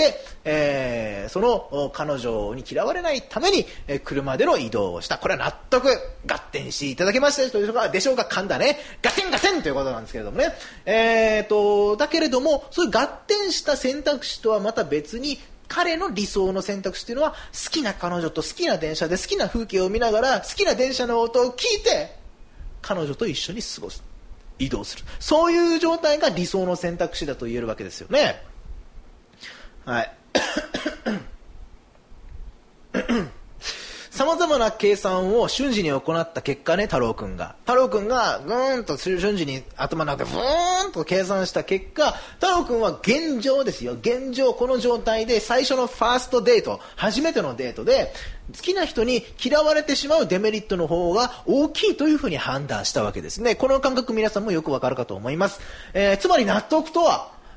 その彼女に嫌われないために、車での移動をした。これは納得合点していただけましたでしょうか。噛んだね、合点ということなんですけれどもね。だけれどもそういう合点した選択肢とはまた別に、彼の理想の選択肢というのは好きな彼女と好きな電車で好きな風景を見ながら好きな電車の音を聞いて彼女と一緒に過ごす、移動する、そういう状態が理想の選択肢だと言えるわけですよね。はいさまざまな計算を瞬時に行った結果ね、太郎くんがぐーんと瞬時に頭の中でブーンと計算した結果、太郎くんは現状ですよ、現状この状態で最初のファーストデート、初めてのデートで好きな人に嫌われてしまうデメリットの方が大きいというふうに判断したわけですね。この感覚皆さんもよくわかるかと思います。つまり納得とは、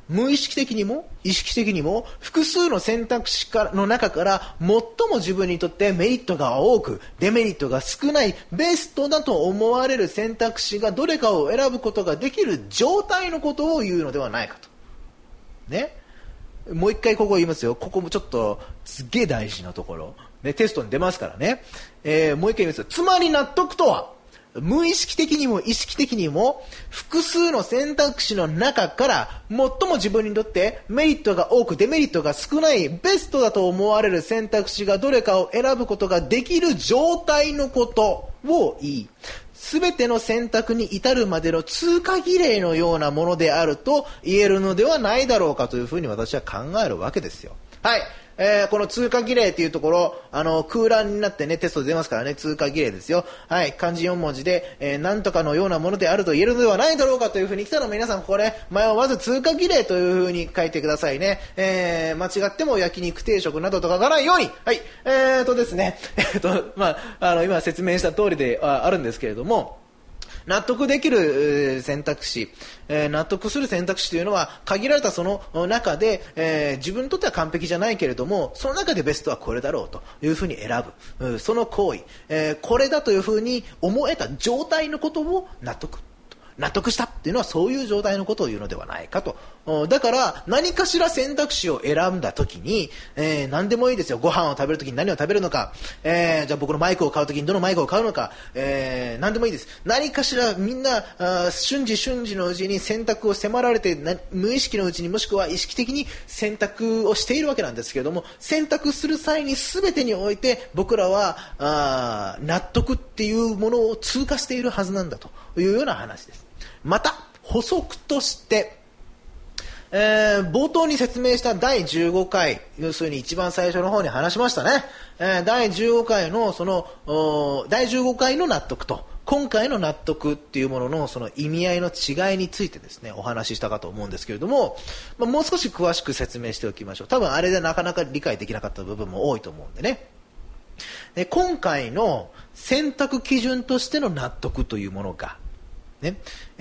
無意識的にも意識的にも複数の選択肢の中から最も自分にとってメリットが多くデメリットが少ないベストだと思われる選択肢がどれかを選ぶことができる状態のことを言うのではないかと。ね。もう一回ここ言いますよ。ここもちょっとすげえ大事なところ。ね、テストに出ますからね。もう一回言いますよ。つまり納得とは、無意識的にも意識的にも複数の選択肢の中から最も自分にとってメリットが多くデメリットが少ないベストだと思われる選択肢がどれかを選ぶことができる状態のことを言い、すべての選択に至るまでの通過儀礼のようなものであると言えるのではないだろうかというふうに私は考えるわけですよ。はい。この通過儀礼というところ、空欄になってね、テストで出ますからね、通過儀礼ですよ。はい、漢字4文字で、なんとかのようなものであると言えるのではないだろうかというふうに来たら皆さんこれ、迷わず通過儀礼というふうに書いてくださいね。間違っても焼肉定食などと書かないように。はい、ですね、今説明した通りではあるんですけれども、納得できる選択肢、納得する選択肢というのは限られたその中で、自分にとっては完璧じゃないけれどもその中でベストはこれだろうというふうに選ぶ、その行為、これだというふうに思えた状態のことを納得したっていうのはそういう状態のことを言うのではないかと。だから何かしら選択肢を選んだ時に、何でもいいですよ。ご飯を食べる時に何を食べるのか、じゃあ僕のマイクを買う時にどのマイクを買うのか、何でもいいです。何かしらみんな瞬時のうちに選択を迫られて無意識のうちにもしくは意識的に選択をしているわけなんですけれども、選択する際に全てにおいて僕らは納得っていうものを通過しているはずなんだというような話です。また補足として冒頭に説明した第15回、要するに一番最初の方に話しましたね。第15回の第15回の納得と今回の納得っていうもののその意味合いの違いについてですね、お話ししたかと思うんですけれども、もう少し詳しく説明しておきましょう。多分あれでなかなか理解できなかった部分も多いと思うんでね。で、今回の選択基準としての納得というものがね、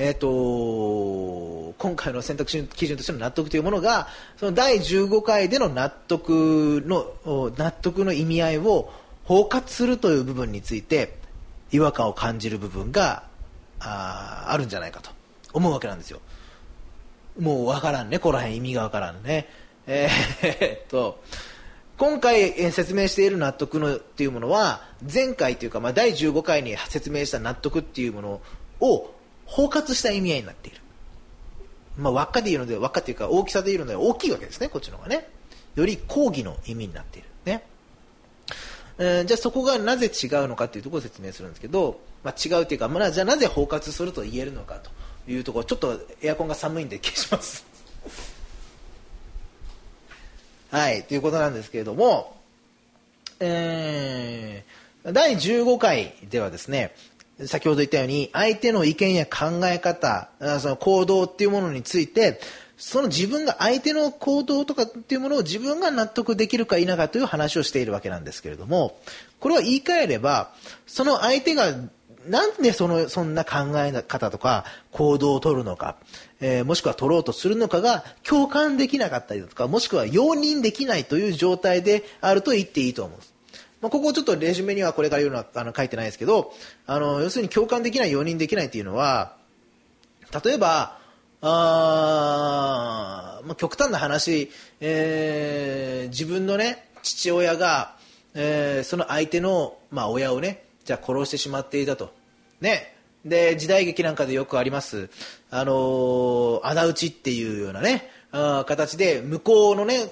今回の選択基準としての納得というものがその第15回での納得の意味合いを包括するという部分について違和感を感じる部分があるんじゃないかと思うわけなんですよ。もう分からんね、この辺意味が分からんね。今回説明している納得のっていうものは前回というか、第15回に説明した納得っていうものを包括した意味合いになっている。輪っかで言うので、輪っかというか大きさで言うので大きいわけですね、こっちの方がね。より広義の意味になっているね。じゃあそこがなぜ違うのかというところを説明するんですけど、違うというか、じゃあなぜ包括すると言えるのかというところ、ちょっとエアコンが寒いんで消しますはいということなんですけれども、第15回ではですね、先ほど言ったように相手の意見や考え方、その行動っていうものについて、その自分が相手の行動とかっていうものを自分が納得できるか否かという話をしているわけなんですけれども、これは言い換えればその相手がなんでそんな考え方とか行動を取るのか、もしくは取ろうとするのかが共感できなかったりだとか、もしくは容認できないという状態であると言っていいと思うんです。ここちょっとレジュメにはこれから言うのは書いてないですけど、要するに共感できない、容認できないっていうのは、例えば極端な話、自分のね父親が、その相手の、親をねじゃあ殺してしまっていたとね。で時代劇なんかでよくあります仇討ちっていうようなね形で向こうのね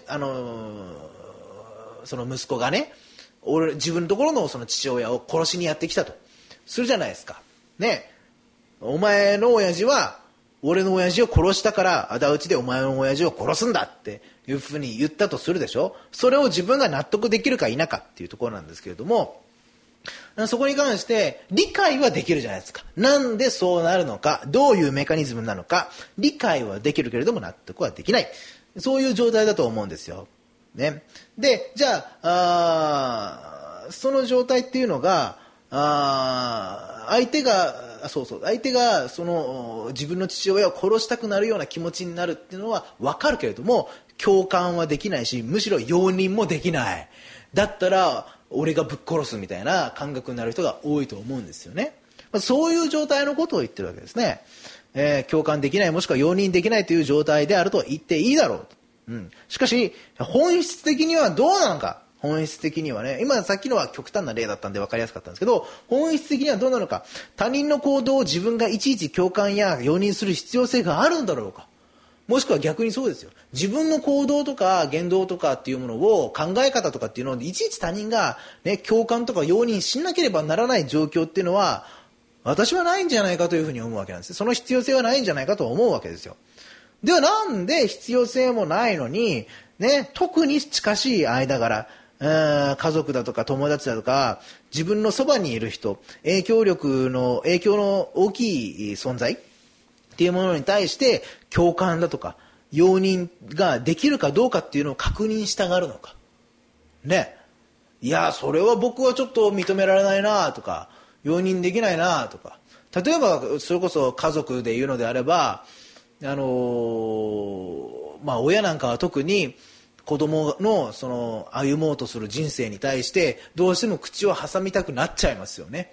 その息子がね自分のところのその父親を殺しにやってきたとするじゃないですかね。お前の親父は俺の親父を殺したから仇討ちでお前の親父を殺すんだっていうふうに言ったとするでしょ。それを自分が納得できるか否かっていうところなんですけれども、そこに関して理解はできるじゃないですか。なんでそうなるのか、どういうメカニズムなのか理解はできるけれども納得はできない、そういう状態だと思うんですよ、ね。でじゃあその状態っていうのが相手相手が自分の父親を殺したくなるような気持ちになるっていうのは分かるけれども、共感はできないし、むしろ容認もできない。だったら俺がぶっ殺すみたいな感覚になる人が多いと思うんですよね。そういう状態のことを言ってるわけですね。共感できない、もしくは容認できないという状態であると言っていいだろうと。しかし本質的にはどうなのか。本質的にはね、今さっきのは極端な例だったんで分かりやすかったんですけど、本質的にはどうなのか。他人の行動を自分がいちいち共感や容認する必要性があるんだろうか。もしくは逆にそうですよ。自分の行動とか言動とかっていうものを、考え方とかっていうのをいちいち他人がね、共感とか容認しなければならない状況っていうのは、私はないんじゃないかというふうに思うわけなんです。その必要性はないんじゃないかと思うわけですよ。ではなんで必要性もないのに、ね、特に近しい間柄、家族だとか友達だとか自分のそばにいる人、影響の大きい存在っていうものに対して共感だとか容認ができるかどうかっていうのを確認したがるのかね。いやそれは僕はちょっと認められないなとか容認できないなとか、例えばそれこそ家族で言うのであれば親なんかは特に子供の歩もうとする人生に対してどうしても口を挟みたくなっちゃいますよね。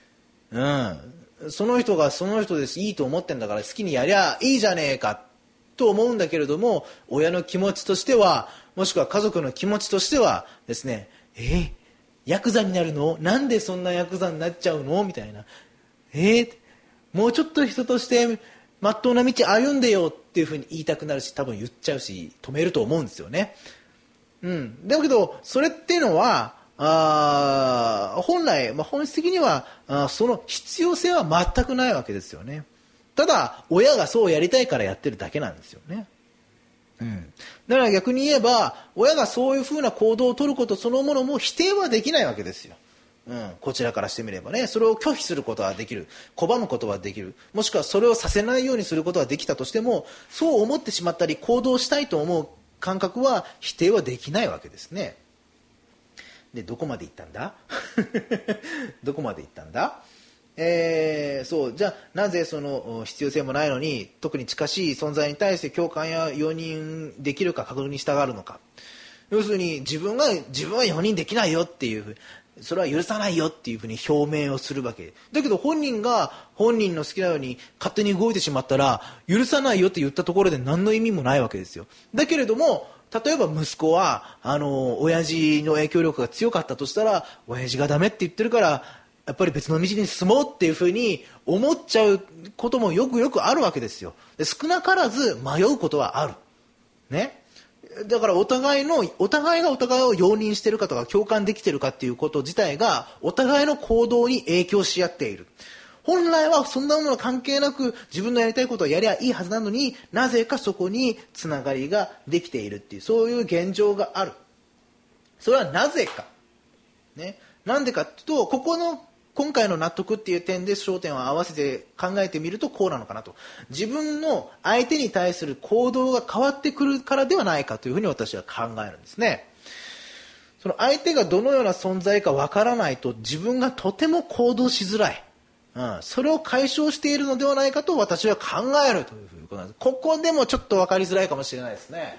その人がその人です、いいと思ってんだから好きにやりゃいいじゃねえかと思うんだけれども、親の気持ちとしては、もしくは家族の気持ちとしてはですね、ヤクザになるの？なんでそんなヤクザになっちゃうの？みたいな。もうちょっと人としてまっとうな道歩んでよっていうふうに言いたくなるし、多分言っちゃうし止めると思うんですよね。だけどそれっていうのは本来、本質的にはその必要性は全くないわけですよね。ただ親がそうやりたいからやってるだけなんですよね。だから逆に言えば親がそういうふうな行動を取ることそのものも否定はできないわけですよ。こちらからしてみればね、それを拒否することはできる、拒むことはできる、もしくはそれをさせないようにすることはできたとしても、そう思ってしまったり行動したいと思う感覚は否定はできないわけですね。でどこまで行ったんだどこまで行ったんだ。じゃあなぜその必要性もないのに特に近しい存在に対して共感や容認できるか確認したがるのか。要するに自分は容認できないよっていう、それは許さないよっていうふうに表明をするわけだけど、本人が本人の好きなように勝手に動いてしまったら許さないよって言ったところで何の意味もないわけですよ。だけれども例えば息子は親父の影響力が強かったとしたら、親父がダメって言ってるからやっぱり別の道に進もうっていうふうに思っちゃうこともよくあるわけですよ。で少なからず迷うことはあるね。だからお互いがお互いを容認しているかとか共感できているかっていうこと自体がお互いの行動に影響し合っている。本来はそんなもの関係なく自分のやりたいことをやりゃいいはずなのに、なぜかそこにつながりができているっていう、そういう現状がある。それはなぜか、ね、なんでかっていうと、今回の納得っていう点で焦点を合わせて考えてみるとこうなのかなと。自分の相手に対する行動が変わってくるからではないかというふうに私は考えるんですね。その相手がどのような存在かわからないと自分がとても行動しづらい。それを解消しているのではないかと私は考えるということなんです。ここでもちょっと分かりづらいかもしれないですね。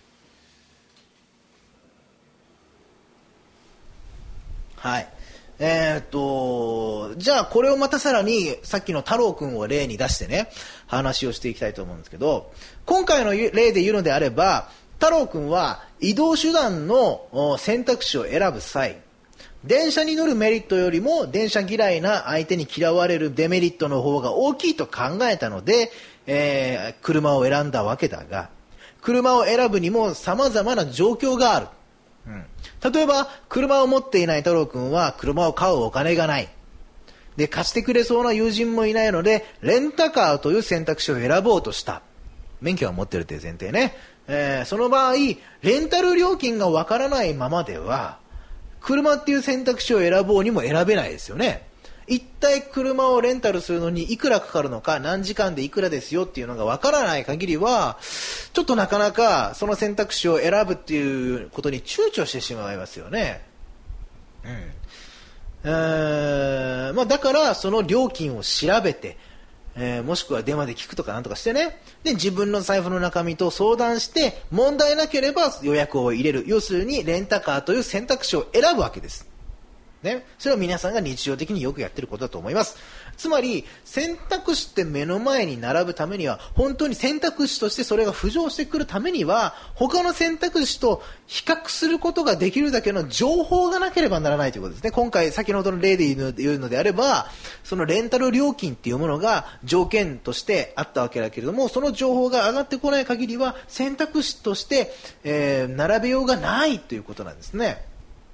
はい。じゃあこれをまたさらにさっきの太郎くんを例に出してね、話をしていきたいと思うんですけど、今回の例で言うのであれば、太郎くんは移動手段の選択肢を選ぶ際、電車に乗るメリットよりも電車嫌いな相手に嫌われるデメリットの方が大きいと考えたので、車を選んだわけだが、車を選ぶにも様々な状況がある。例えば車を持っていない太郎くんは車を買うお金がない。で、貸してくれそうな友人もいないのでレンタカーという選択肢を選ぼうとした。免許は持ってるという前提ね。その場合レンタル料金がわからないままでは車っていう選択肢を選ぼうにも選べないですよね。一体車をレンタルするのにいくらかかるのか、何時間でいくらですよっていうのがわからない限りはちょっとなかなかその選択肢を選ぶっていうことに躊躇してしまいますよね。 だからその料金を調べて、もしくは電話で聞くとかなんとかしてね、で自分の財布の中身と相談して問題なければ予約を入れる、要するにレンタカーという選択肢を選ぶわけですね。それは皆さんが日常的によくやっていることだと思います。つまり選択肢って目の前に並ぶためには、本当に選択肢としてそれが浮上してくるためには、他の選択肢と比較することができるだけの情報がなければならないということですね。今回先ほどの例で言うのであれば、そのレンタル料金っていうものが条件としてあったわけだけれども、その情報が上がってこない限りは選択肢として、並べようがないということなんですね。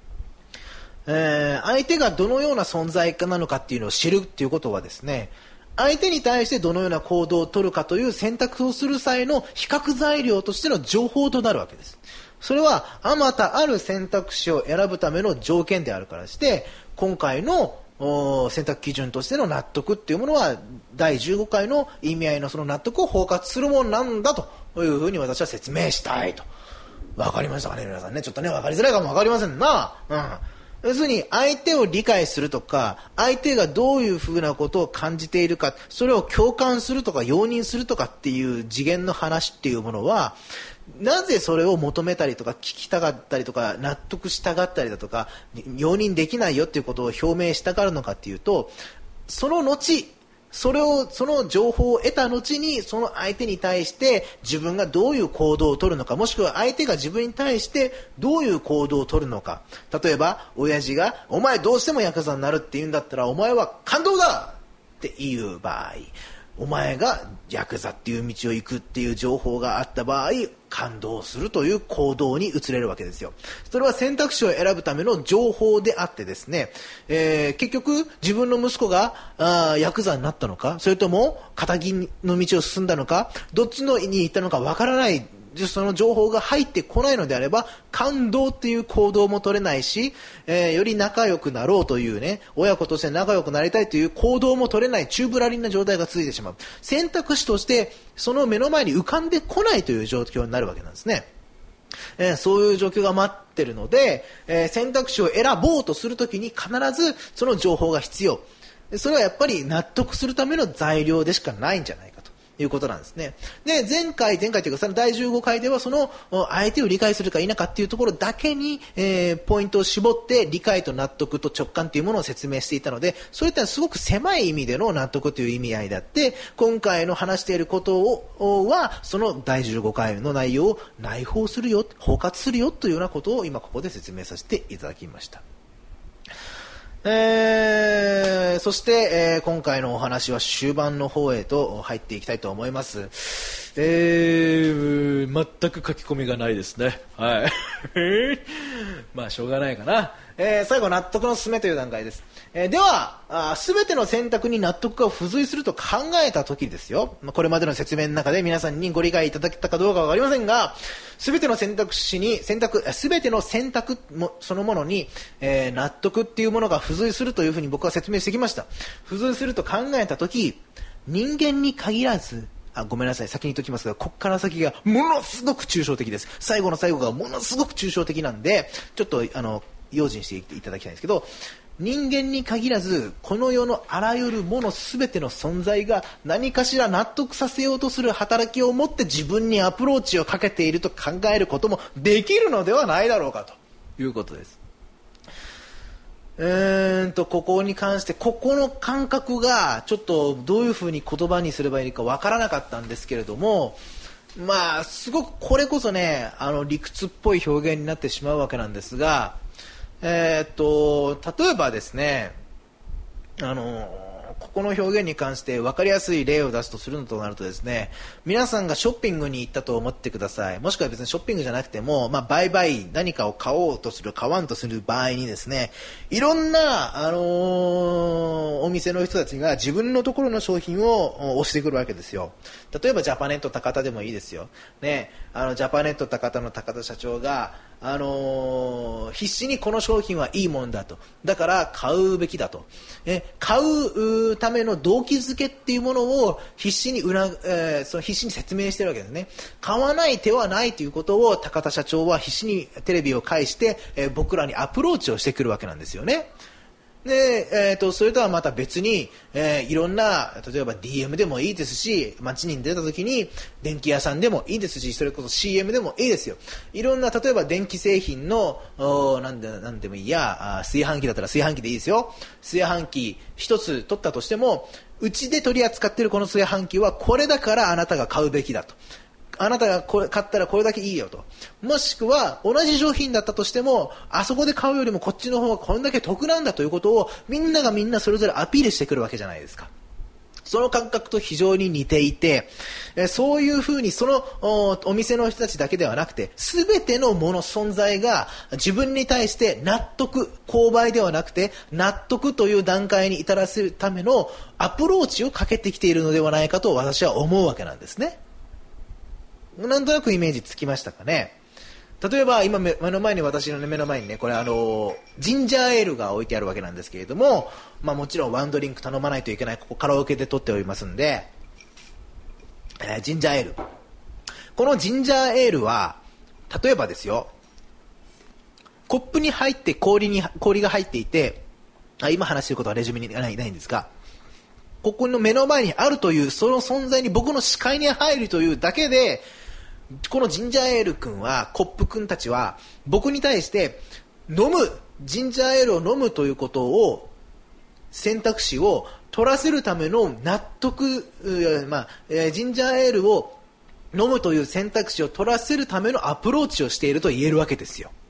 相手がどのような存在なのかっていうのを知るっていうことはですね、相手に対してどのような行動を取るかという選択をする際の比較材料としての情報となるわけです。それはあまたある選択肢を選ぶための条件であるからして、今回の選択基準としての納得っていうものは第15回の意味合いのその納得を包括するものなんだというふうに私は説明したいと。わかりましたかね、皆さんね。ちょっとね、わかりづらいかもわかりませんな。要するに相手を理解するとか、相手がどういうふうなことを感じているか、それを共感するとか容認するとかっていう次元の話っていうものは、なぜそれを求めたりとか聞きたがったりとか納得したがったりだとか容認できないよっていうことを表明したがるのかっていうと、その後その情報を得た後にその相手に対して自分がどういう行動を取るのか、もしくは相手が自分に対してどういう行動を取るのか。例えば親父がお前どうしてもヤクザになるって言うんだったらお前は感動だっていう場合、お前がヤクザっていう道を行くっていう情報があった場合、感動するという行動に移れるわけですよ。それは選択肢を選ぶための情報であってですね、結局自分の息子がヤクザになったのか、それとも仇の道を進んだのか、どっちのに行ったのかわからない、その情報が入ってこないのであれば感動っていう行動も取れないし、より仲良くなろうというね、親子として仲良くなりたいという行動も取れない宙ぶらりんな状態が続いてしまう。選択肢としてその目の前に浮かんでこないという状況になるわけなんですね。そういう状況が待ってるので、選択肢を選ぼうとするときに必ずその情報が必要。それはやっぱり納得するための材料でしかないんじゃないかということなんですね。で、前回というかその第15回ではその相手を理解するか否かっていうところだけに、ポイントを絞って理解と納得と直感というものを説明していたので、それってすごく狭い意味での納得という意味合いであって、今回の話していることはその第15回の内容を内包するよ、包括するよというようなことを今ここで説明させていただきました。そして、今回のお話は終盤の方へと入っていきたいと思います。全く書き込みがないですね。はい。まあしょうがないかな。最後納得の進めという段階です。では全ての選択に納得が付随すると考えた時ですよ。これまでの説明の中で皆さんにご理解いただけたかどうかわかりませんが、全ての選択肢に全ての選択そのものに、納得っていうものが付随するというふうに僕は説明してきました。付随すると考えた時、人間に限らず、ごめんなさい、先に言っておきますが、ここから先がものすごく抽象的です。最後の最後がものすごく抽象的なんで、ちょっと用心していただきたいんですけど、人間に限らずこの世のあらゆるもの全ての存在が何かしら納得させようとする働きを持って自分にアプローチをかけていると考えることもできるのではないだろうかということです。ここに関してここの感覚がちょっとどういうふうに言葉にすればいいかわからなかったんですけれども、まあすごくこれこそね、理屈っぽい表現になってしまうわけなんですが、例えばですね、ここの表現に関して分かりやすい例を出すとするのとなるとですね、皆さんがショッピングに行ったと思ってください。もしくは別にショッピングじゃなくても、売買何かを買おうとする買わんとする場合にですね、いろんな、お店の人たちが自分のところの商品を押してくるわけですよ。例えばジャパネット高田でもいいですよ、ね、ジャパネット高田の高田社長が必死にこの商品はいいもんだと、だから買うべきだと、買うための動機づけっていうものを必死に説明してるわけですね。買わない手はないということを高田社長は必死にテレビを介して、僕らにアプローチをしてくるわけなんですよね。 で、それとはまた別に、いろんな、例えば DM でもいいですし、街に出た時に電気屋さんでもいいですし、それこそ CM でもいいですよ。いろんな、例えば電気製品の、なんでもいいや、炊飯器だったら炊飯器でいいですよ。炊飯器一つ取ったとしても、うちで取り扱っているこの炊飯器はこれだからあなたが買うべきだと。あなたがこれ買ったらこれだけいいよと。もしくは同じ商品だったとしても、あそこで買うよりもこっちの方がこれだけ得なんだということをみんなそれぞれアピールしてくるわけじゃないですか。その感覚と非常に似ていて、そういうふうにその お店の人たちだけではなくて、全てのもの存在が自分に対して納得、購買ではなくて納得という段階に至らせるためのアプローチをかけてきているのではないかと私は思うわけなんですね。なんとなくイメージつきましたかね。例えば今私の目の前にね、これジンジャーエールが置いてあるわけなんですけれども、もちろんワンドリンク頼まないといけない、ここカラオケで撮っておりますんで、ジンジャーエール、このジンジャーエールは例えばですよ、コップに入って氷が入っていて、今話していることはレジュメにないんですが、ここの目の前にあるというその存在に僕の視界に入るというだけで、このジンジャーエール君は、コップ君たちは僕に対してジンジャーエールを飲むということを選択肢を取らせるための納得、ジンジャーエールを飲むという選択肢を取らせるためのアプローチをしていると言えるわけですよ。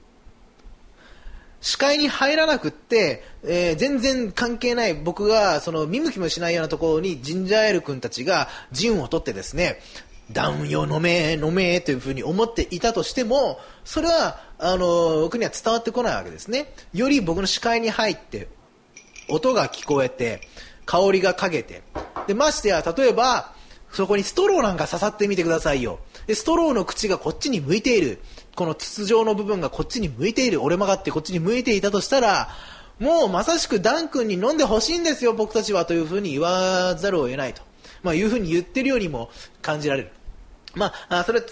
視界に入らなくって、全然関係ない、僕が見向きもしないようなところにジンジャーエール君たちがジンを取ってですね、ダウンよ飲めというふうに思っていたとしても、それは僕には伝わってこないわけですね。より僕の視界に入って音が聞こえて香りが嗅げて、でましてや例えばそこにストローなんか刺さってみてくださいよ。でストローの口がこっちに向いている、この筒状の部分がこっちに向いている、折れ曲がってこっちに向いていたとしたら、もうまさしくダン君に飲んでほしいんですよ僕たちは、というふうに言わざるを得ないと、いうふうに言ってるようにも感じられる。それ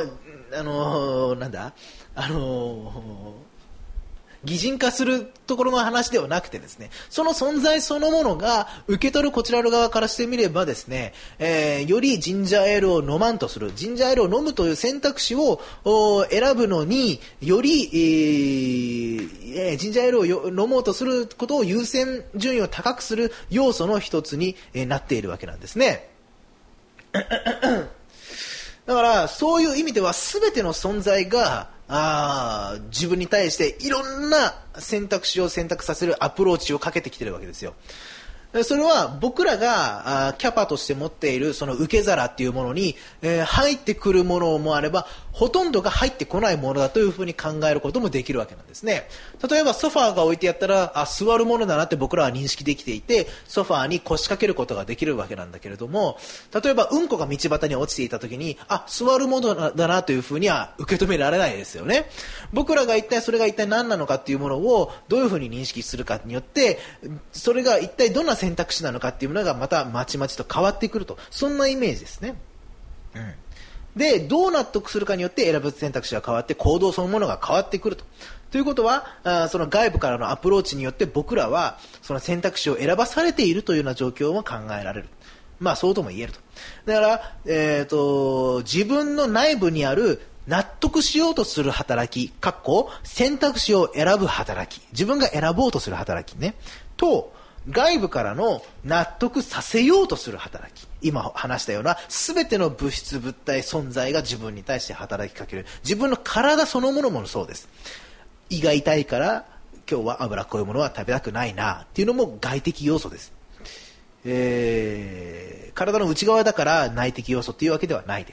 擬人化するところの話ではなくてですね、その存在そのものが受け取るこちらの側からしてみればですね、よりジンジャーエールを飲まんとする、ジンジャーエールを飲むという選択肢を選ぶのにより、ジンジャーエールを飲もうとすることを優先順位を高くする要素の一つになっているわけなんですね。だからそういう意味では全ての存在が自分に対していろんな選択肢を選択させるアプローチをかけてきているわけですよ。それは僕らがキャパとして持っているその受け皿っていうものに、入ってくるものもあれば、ほとんどが入ってこないものだというふうに考えることもできるわけなんですね。例えばソファーが置いてやったら座るものだなって僕らは認識できていて、ソファーに腰掛けることができるわけなんだけれども、例えばうんこが道端に落ちていた時に座るものだなというふうには受け止められないですよね。僕らがそれが一体何なのかっていうものをどういうふうに認識するかによって、それが一体どんな選択肢なのかっていうのがまたまちまちと変わってくると、そんなイメージですね。でどう納得するかによって選ぶ選択肢が変わって行動そのものが変わってくるということは、その外部からのアプローチによって僕らはその選択肢を選ばされているというような状況も考えられる。そうとも言えると。だから、自分の内部にある納得しようとする働き、選択肢を選ぶ働き、自分が選ぼうとする働きね、と外部からの納得させようとする働き、今話したような全ての物質物体存在が自分に対して働きかける、自分の体そのものもそうです。胃が痛いから今日は脂っこいものは食べたくないなっていうのも外的要素です。体の内側だから内的要素っていうわけではないです。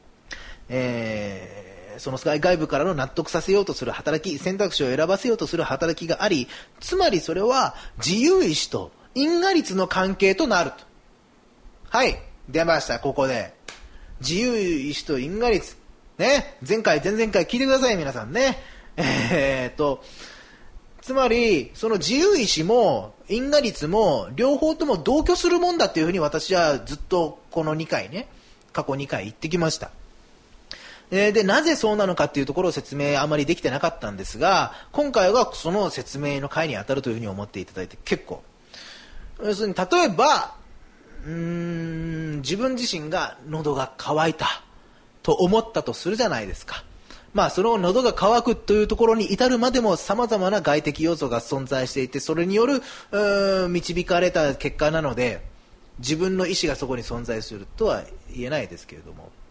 その外部からの納得させようとする働き、選択肢を選ばせようとする働きがあり、つまりそれは自由意志と因果率の関係となると。はい、出ました。ここで自由意志と因果率ね、前々回聞いてください皆さんね。つまりその自由意志も因果率も両方とも同居するもんだっていうふうに私はずっとこの2回ね、過去2回言ってきました。 で、なぜそうなのかっていうところを説明あまりできてなかったんですが、今回はその説明の回に当たるというふうに思っていただいて結構。要するに、例えば、自分自身が喉が渇いたと思ったとするじゃないですか。その喉が渇くというところに至るまでも様々な外的要素が存在していて、それによる導かれた結果なので、自分の意思がそこに存在するとは言えないですけれども、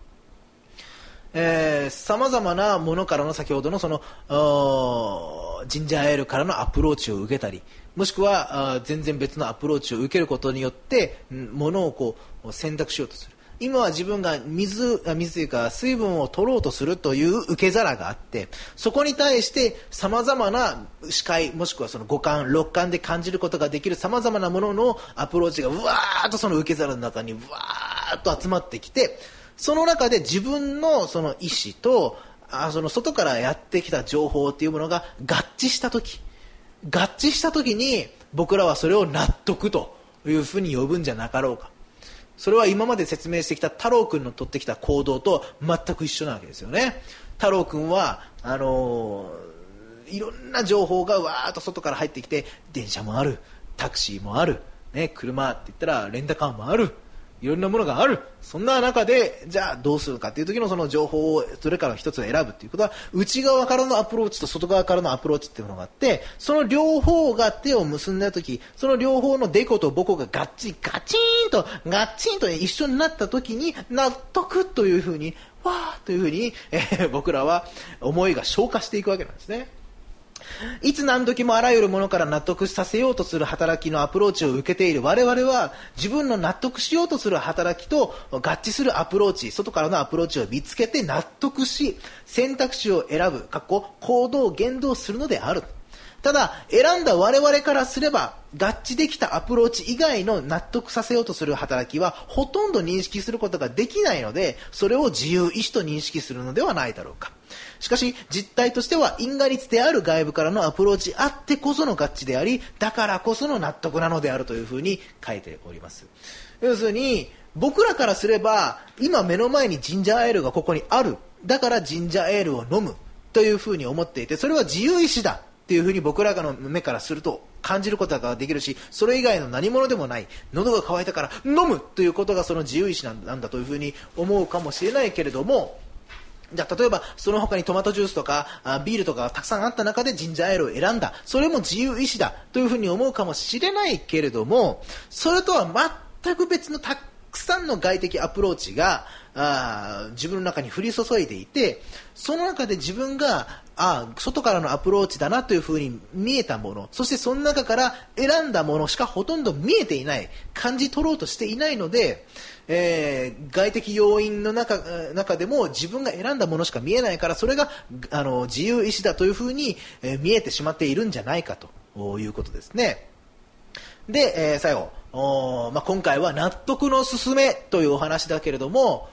様々なものからの先ほどのそのジンジャーエールからのアプローチを受けたり、もしくは全然別のアプローチを受けることによってものをこう選択しようとする。今は自分が水というか水分を取ろうとするという受け皿があって、そこに対して様々な視界もしくはその五感六感で感じることができる様々なもののアプローチがうわーっとその受け皿の中にうわーっと集まってきて、その中で自分のその意思とその外からやってきた情報というものが合致した時に僕らはそれを納得というふうに呼ぶんじゃなかろうか。それは今まで説明してきた太郎くんの取ってきた行動と全く一緒なわけですよね。太郎くんはいろんな情報がわーっと外から入ってきて、電車もある、タクシーもある、車って言ったらレンタカーもある、いろんなものがある。そんな中でじゃあどうするかという時のその情報をどれかの一つを選ぶということは、内側からのアプローチと外側からのアプローチっていうものがあって、その両方が手を結んだ時、その両方のデコとボコがガチンと一緒になった時に納得というふうにわーというふうに、僕らは思いが消化していくわけなんですね。いつ何時もあらゆるものから納得させようとする働きのアプローチを受けている我々は、自分の納得しようとする働きと合致するアプローチ、外からのアプローチを見つけて納得し、選択肢を選ぶ行動言動するのである。ただ選んだ我々からすれば、合致できたアプローチ以外の納得させようとする働きはほとんど認識することができないので、それを自由意志と認識するのではないだろうか。しかし実態としては因果律である外部からのアプローチあってこその合致であり、だからこその納得なのであるというふうに書いております。要するに僕らからすれば、今目の前にジンジャーエールがここにある、だからジンジャーエールを飲むというふうに思っていて、それは自由意志だっていうふうに僕らの目からすると感じることができるし、それ以外の何者でもない、喉が渇いたから飲むということがその自由意志なんだというふうに思うかもしれないけれども、じゃあ例えばその他にトマトジュースとかビールとかがたくさんあった中でジンジャーエールを選んだ、それも自由意志だというふうに思うかもしれないけれども、それとは全く別のたくさんの外的アプローチが自分の中に降り注いでいて、その中で自分が外からのアプローチだなというふうに見えたもの、そしてその中から選んだものしかほとんど見えていない、感じ取ろうとしていないので、外的要因の中でも自分が選んだものしか見えないから、それが自由意志だというふうに、見えてしまっているんじゃないかということですね。で、最後、今回は納得の勧めというお話だけれども、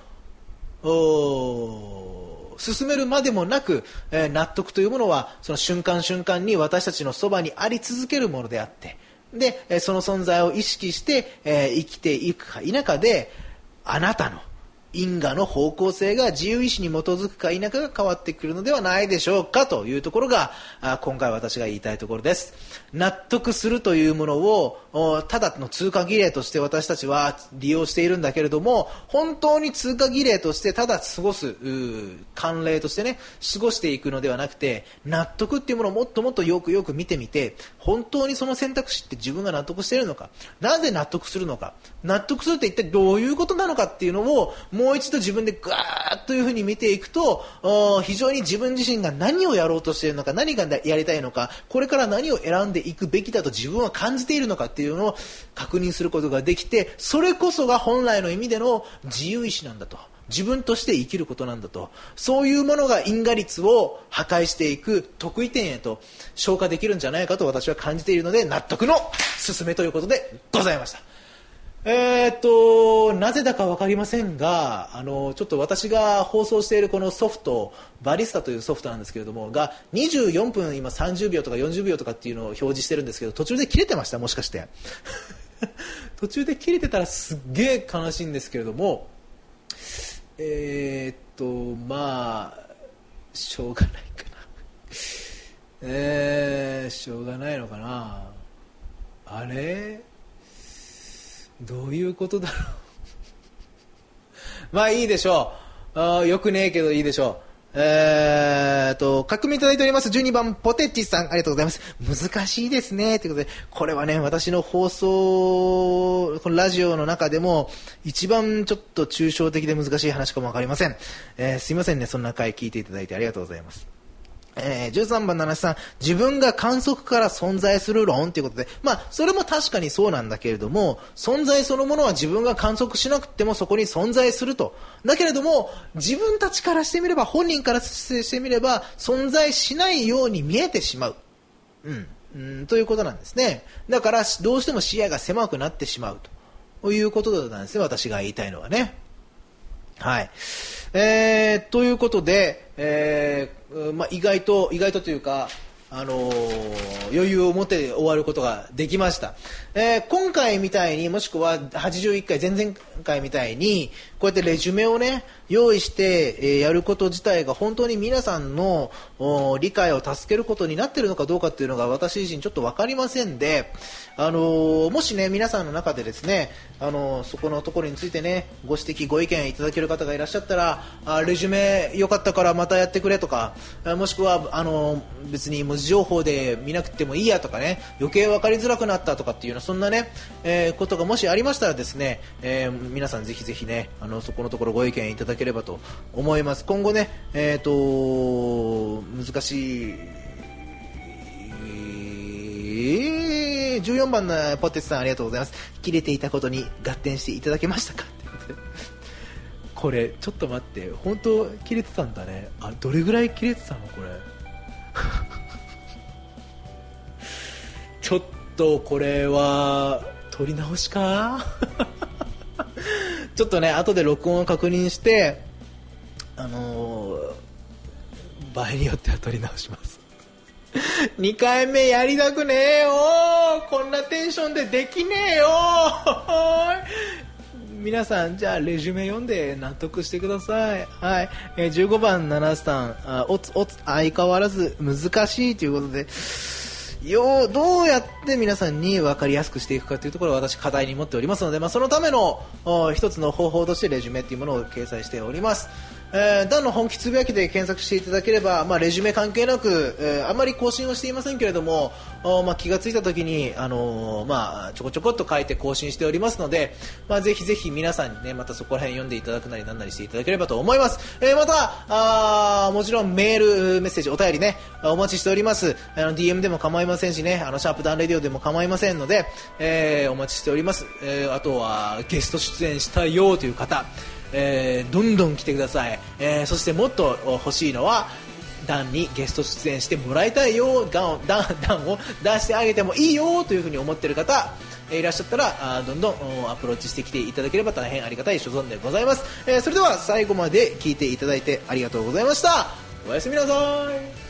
進めるまでもなく、納得というものはその瞬間瞬間に私たちのそばにあり続けるものであって、でその存在を意識して、生きていくか否かで、あなたの因果の方向性が自由意志に基づくか否かが変わってくるのではないでしょうかというところが今回私が言いたいところです。納得するというものをただの通過儀礼として私たちは利用しているんだけれども、本当に通過儀礼としてただ過ごす慣例としてね、過ごしていくのではなくて、納得っていうものをもっともっとよくよく見てみて、本当にその選択肢って自分が納得しているのか、なぜ納得するのか、納得するって一体どういうことなのかっていうのをもう一度自分でガーッというふうに見ていくと、非常に自分自身が何をやろうとしているのか、何がやりたいのか、これから何を選んでいくべきだと自分は感じているのかっていうのを確認することができて、それこそが本来の意味での自由意志なんだと、自分として生きることなんだと、そういうものが因果律を破壊していく得意点へと消化できるんじゃないかと私は感じているので、納得の勧めということでございました。なぜだか分かりませんが、ちょっと私が放送しているこのソフト、バリスタというソフトなんですけれども、が24分今30秒とか40秒とかっていうのを表示してるんですけど、途中で切れてました、もしかして途中で切れてたらすっげえ悲しいんですけれども、 まあしょうがないかなしょうがないのかな。あれどういうことだろうまあいいでしょう。よくねえけどいいでしょう。革命いただいております12番ポテチさん、ありがとうございます。難しいですねということで、これはね私の放送このラジオの中でも一番ちょっと抽象的で難しい話かもわかりません。すいませんね、そんな回聞いていただいてありがとうございます。13番七瀬さん、自分が観測から存在する論ということで、まあそれも確かにそうなんだけれども、存在そのものは自分が観測しなくてもそこに存在すると。だけれども自分たちからしてみれば、本人からしてみれば存在しないように見えてしまう、ということなんですね。だからどうしても視野が狭くなってしまうということなんですね、私が言いたいのはね。はい。ということで、まあ、意外とというか、余裕を持って終わることができました。今回みたいに、もしくは81回前々回みたいにこうやってレジュメをね用意して、やること自体が本当に皆さんの理解を助けることになっているのかどうかっていうのが私自身ちょっと分かりませんで、もしね皆さんの中でですねそこのところについてねご指摘ご意見いただける方がいらっしゃったら、レジュメ良かったからまたやってくれとか、もしくは別に文字情報で見なくてもいいやとかね、余計分かりづらくなったとかっていうようなそんなね、ことがもしありましたらですね、皆さんぜひぜひねそこのところご意見いただければと思います。今後ね難しい14番のポテチさん、ありがとうございます。切れていたことに合点していただけましたかということで、これちょっと待って、本当切れてたんだね。どれぐらい切れてたのこれちょっとこれは撮り直しかちょっとね後で録音を確認して場合によっては撮り直します2回目やりたくねえよ、こんなテンションでできねえよ皆さんじゃあレジュメ読んで納得してください。はい、15番七瀬さん、おつ相変わらず難しいということで、どうやって皆さんに分かりやすくしていくかというところを私課題に持っておりますので、そのための一つの方法としてレジュメというものを掲載しております。ダンの本気つぶやきで検索していただければ、レジュメ関係なく、あまり更新をしていませんけれども、気がついた時に、ちょこちょこっと書いて更新しておりますので、ぜひぜひ皆さんにねまたそこら辺読んでいただくなりなんなりしていただければと思います。またもちろんメールメッセージお便りねお待ちしております。DM でも構いませんしね、シャープダンレディオでも構いませんので、お待ちしております。あとはゲスト出演したいよという方、どんどん来てください。そしてもっと欲しいのはダンにゲスト出演してもらいたいよ、ダンを出してあげてもいいよというふうに思っている方いらっしゃったら、どんどんアプローチしてきていただければ大変ありがたい所存でございます。それでは最後まで聞いていただいてありがとうございました。おやすみなさい。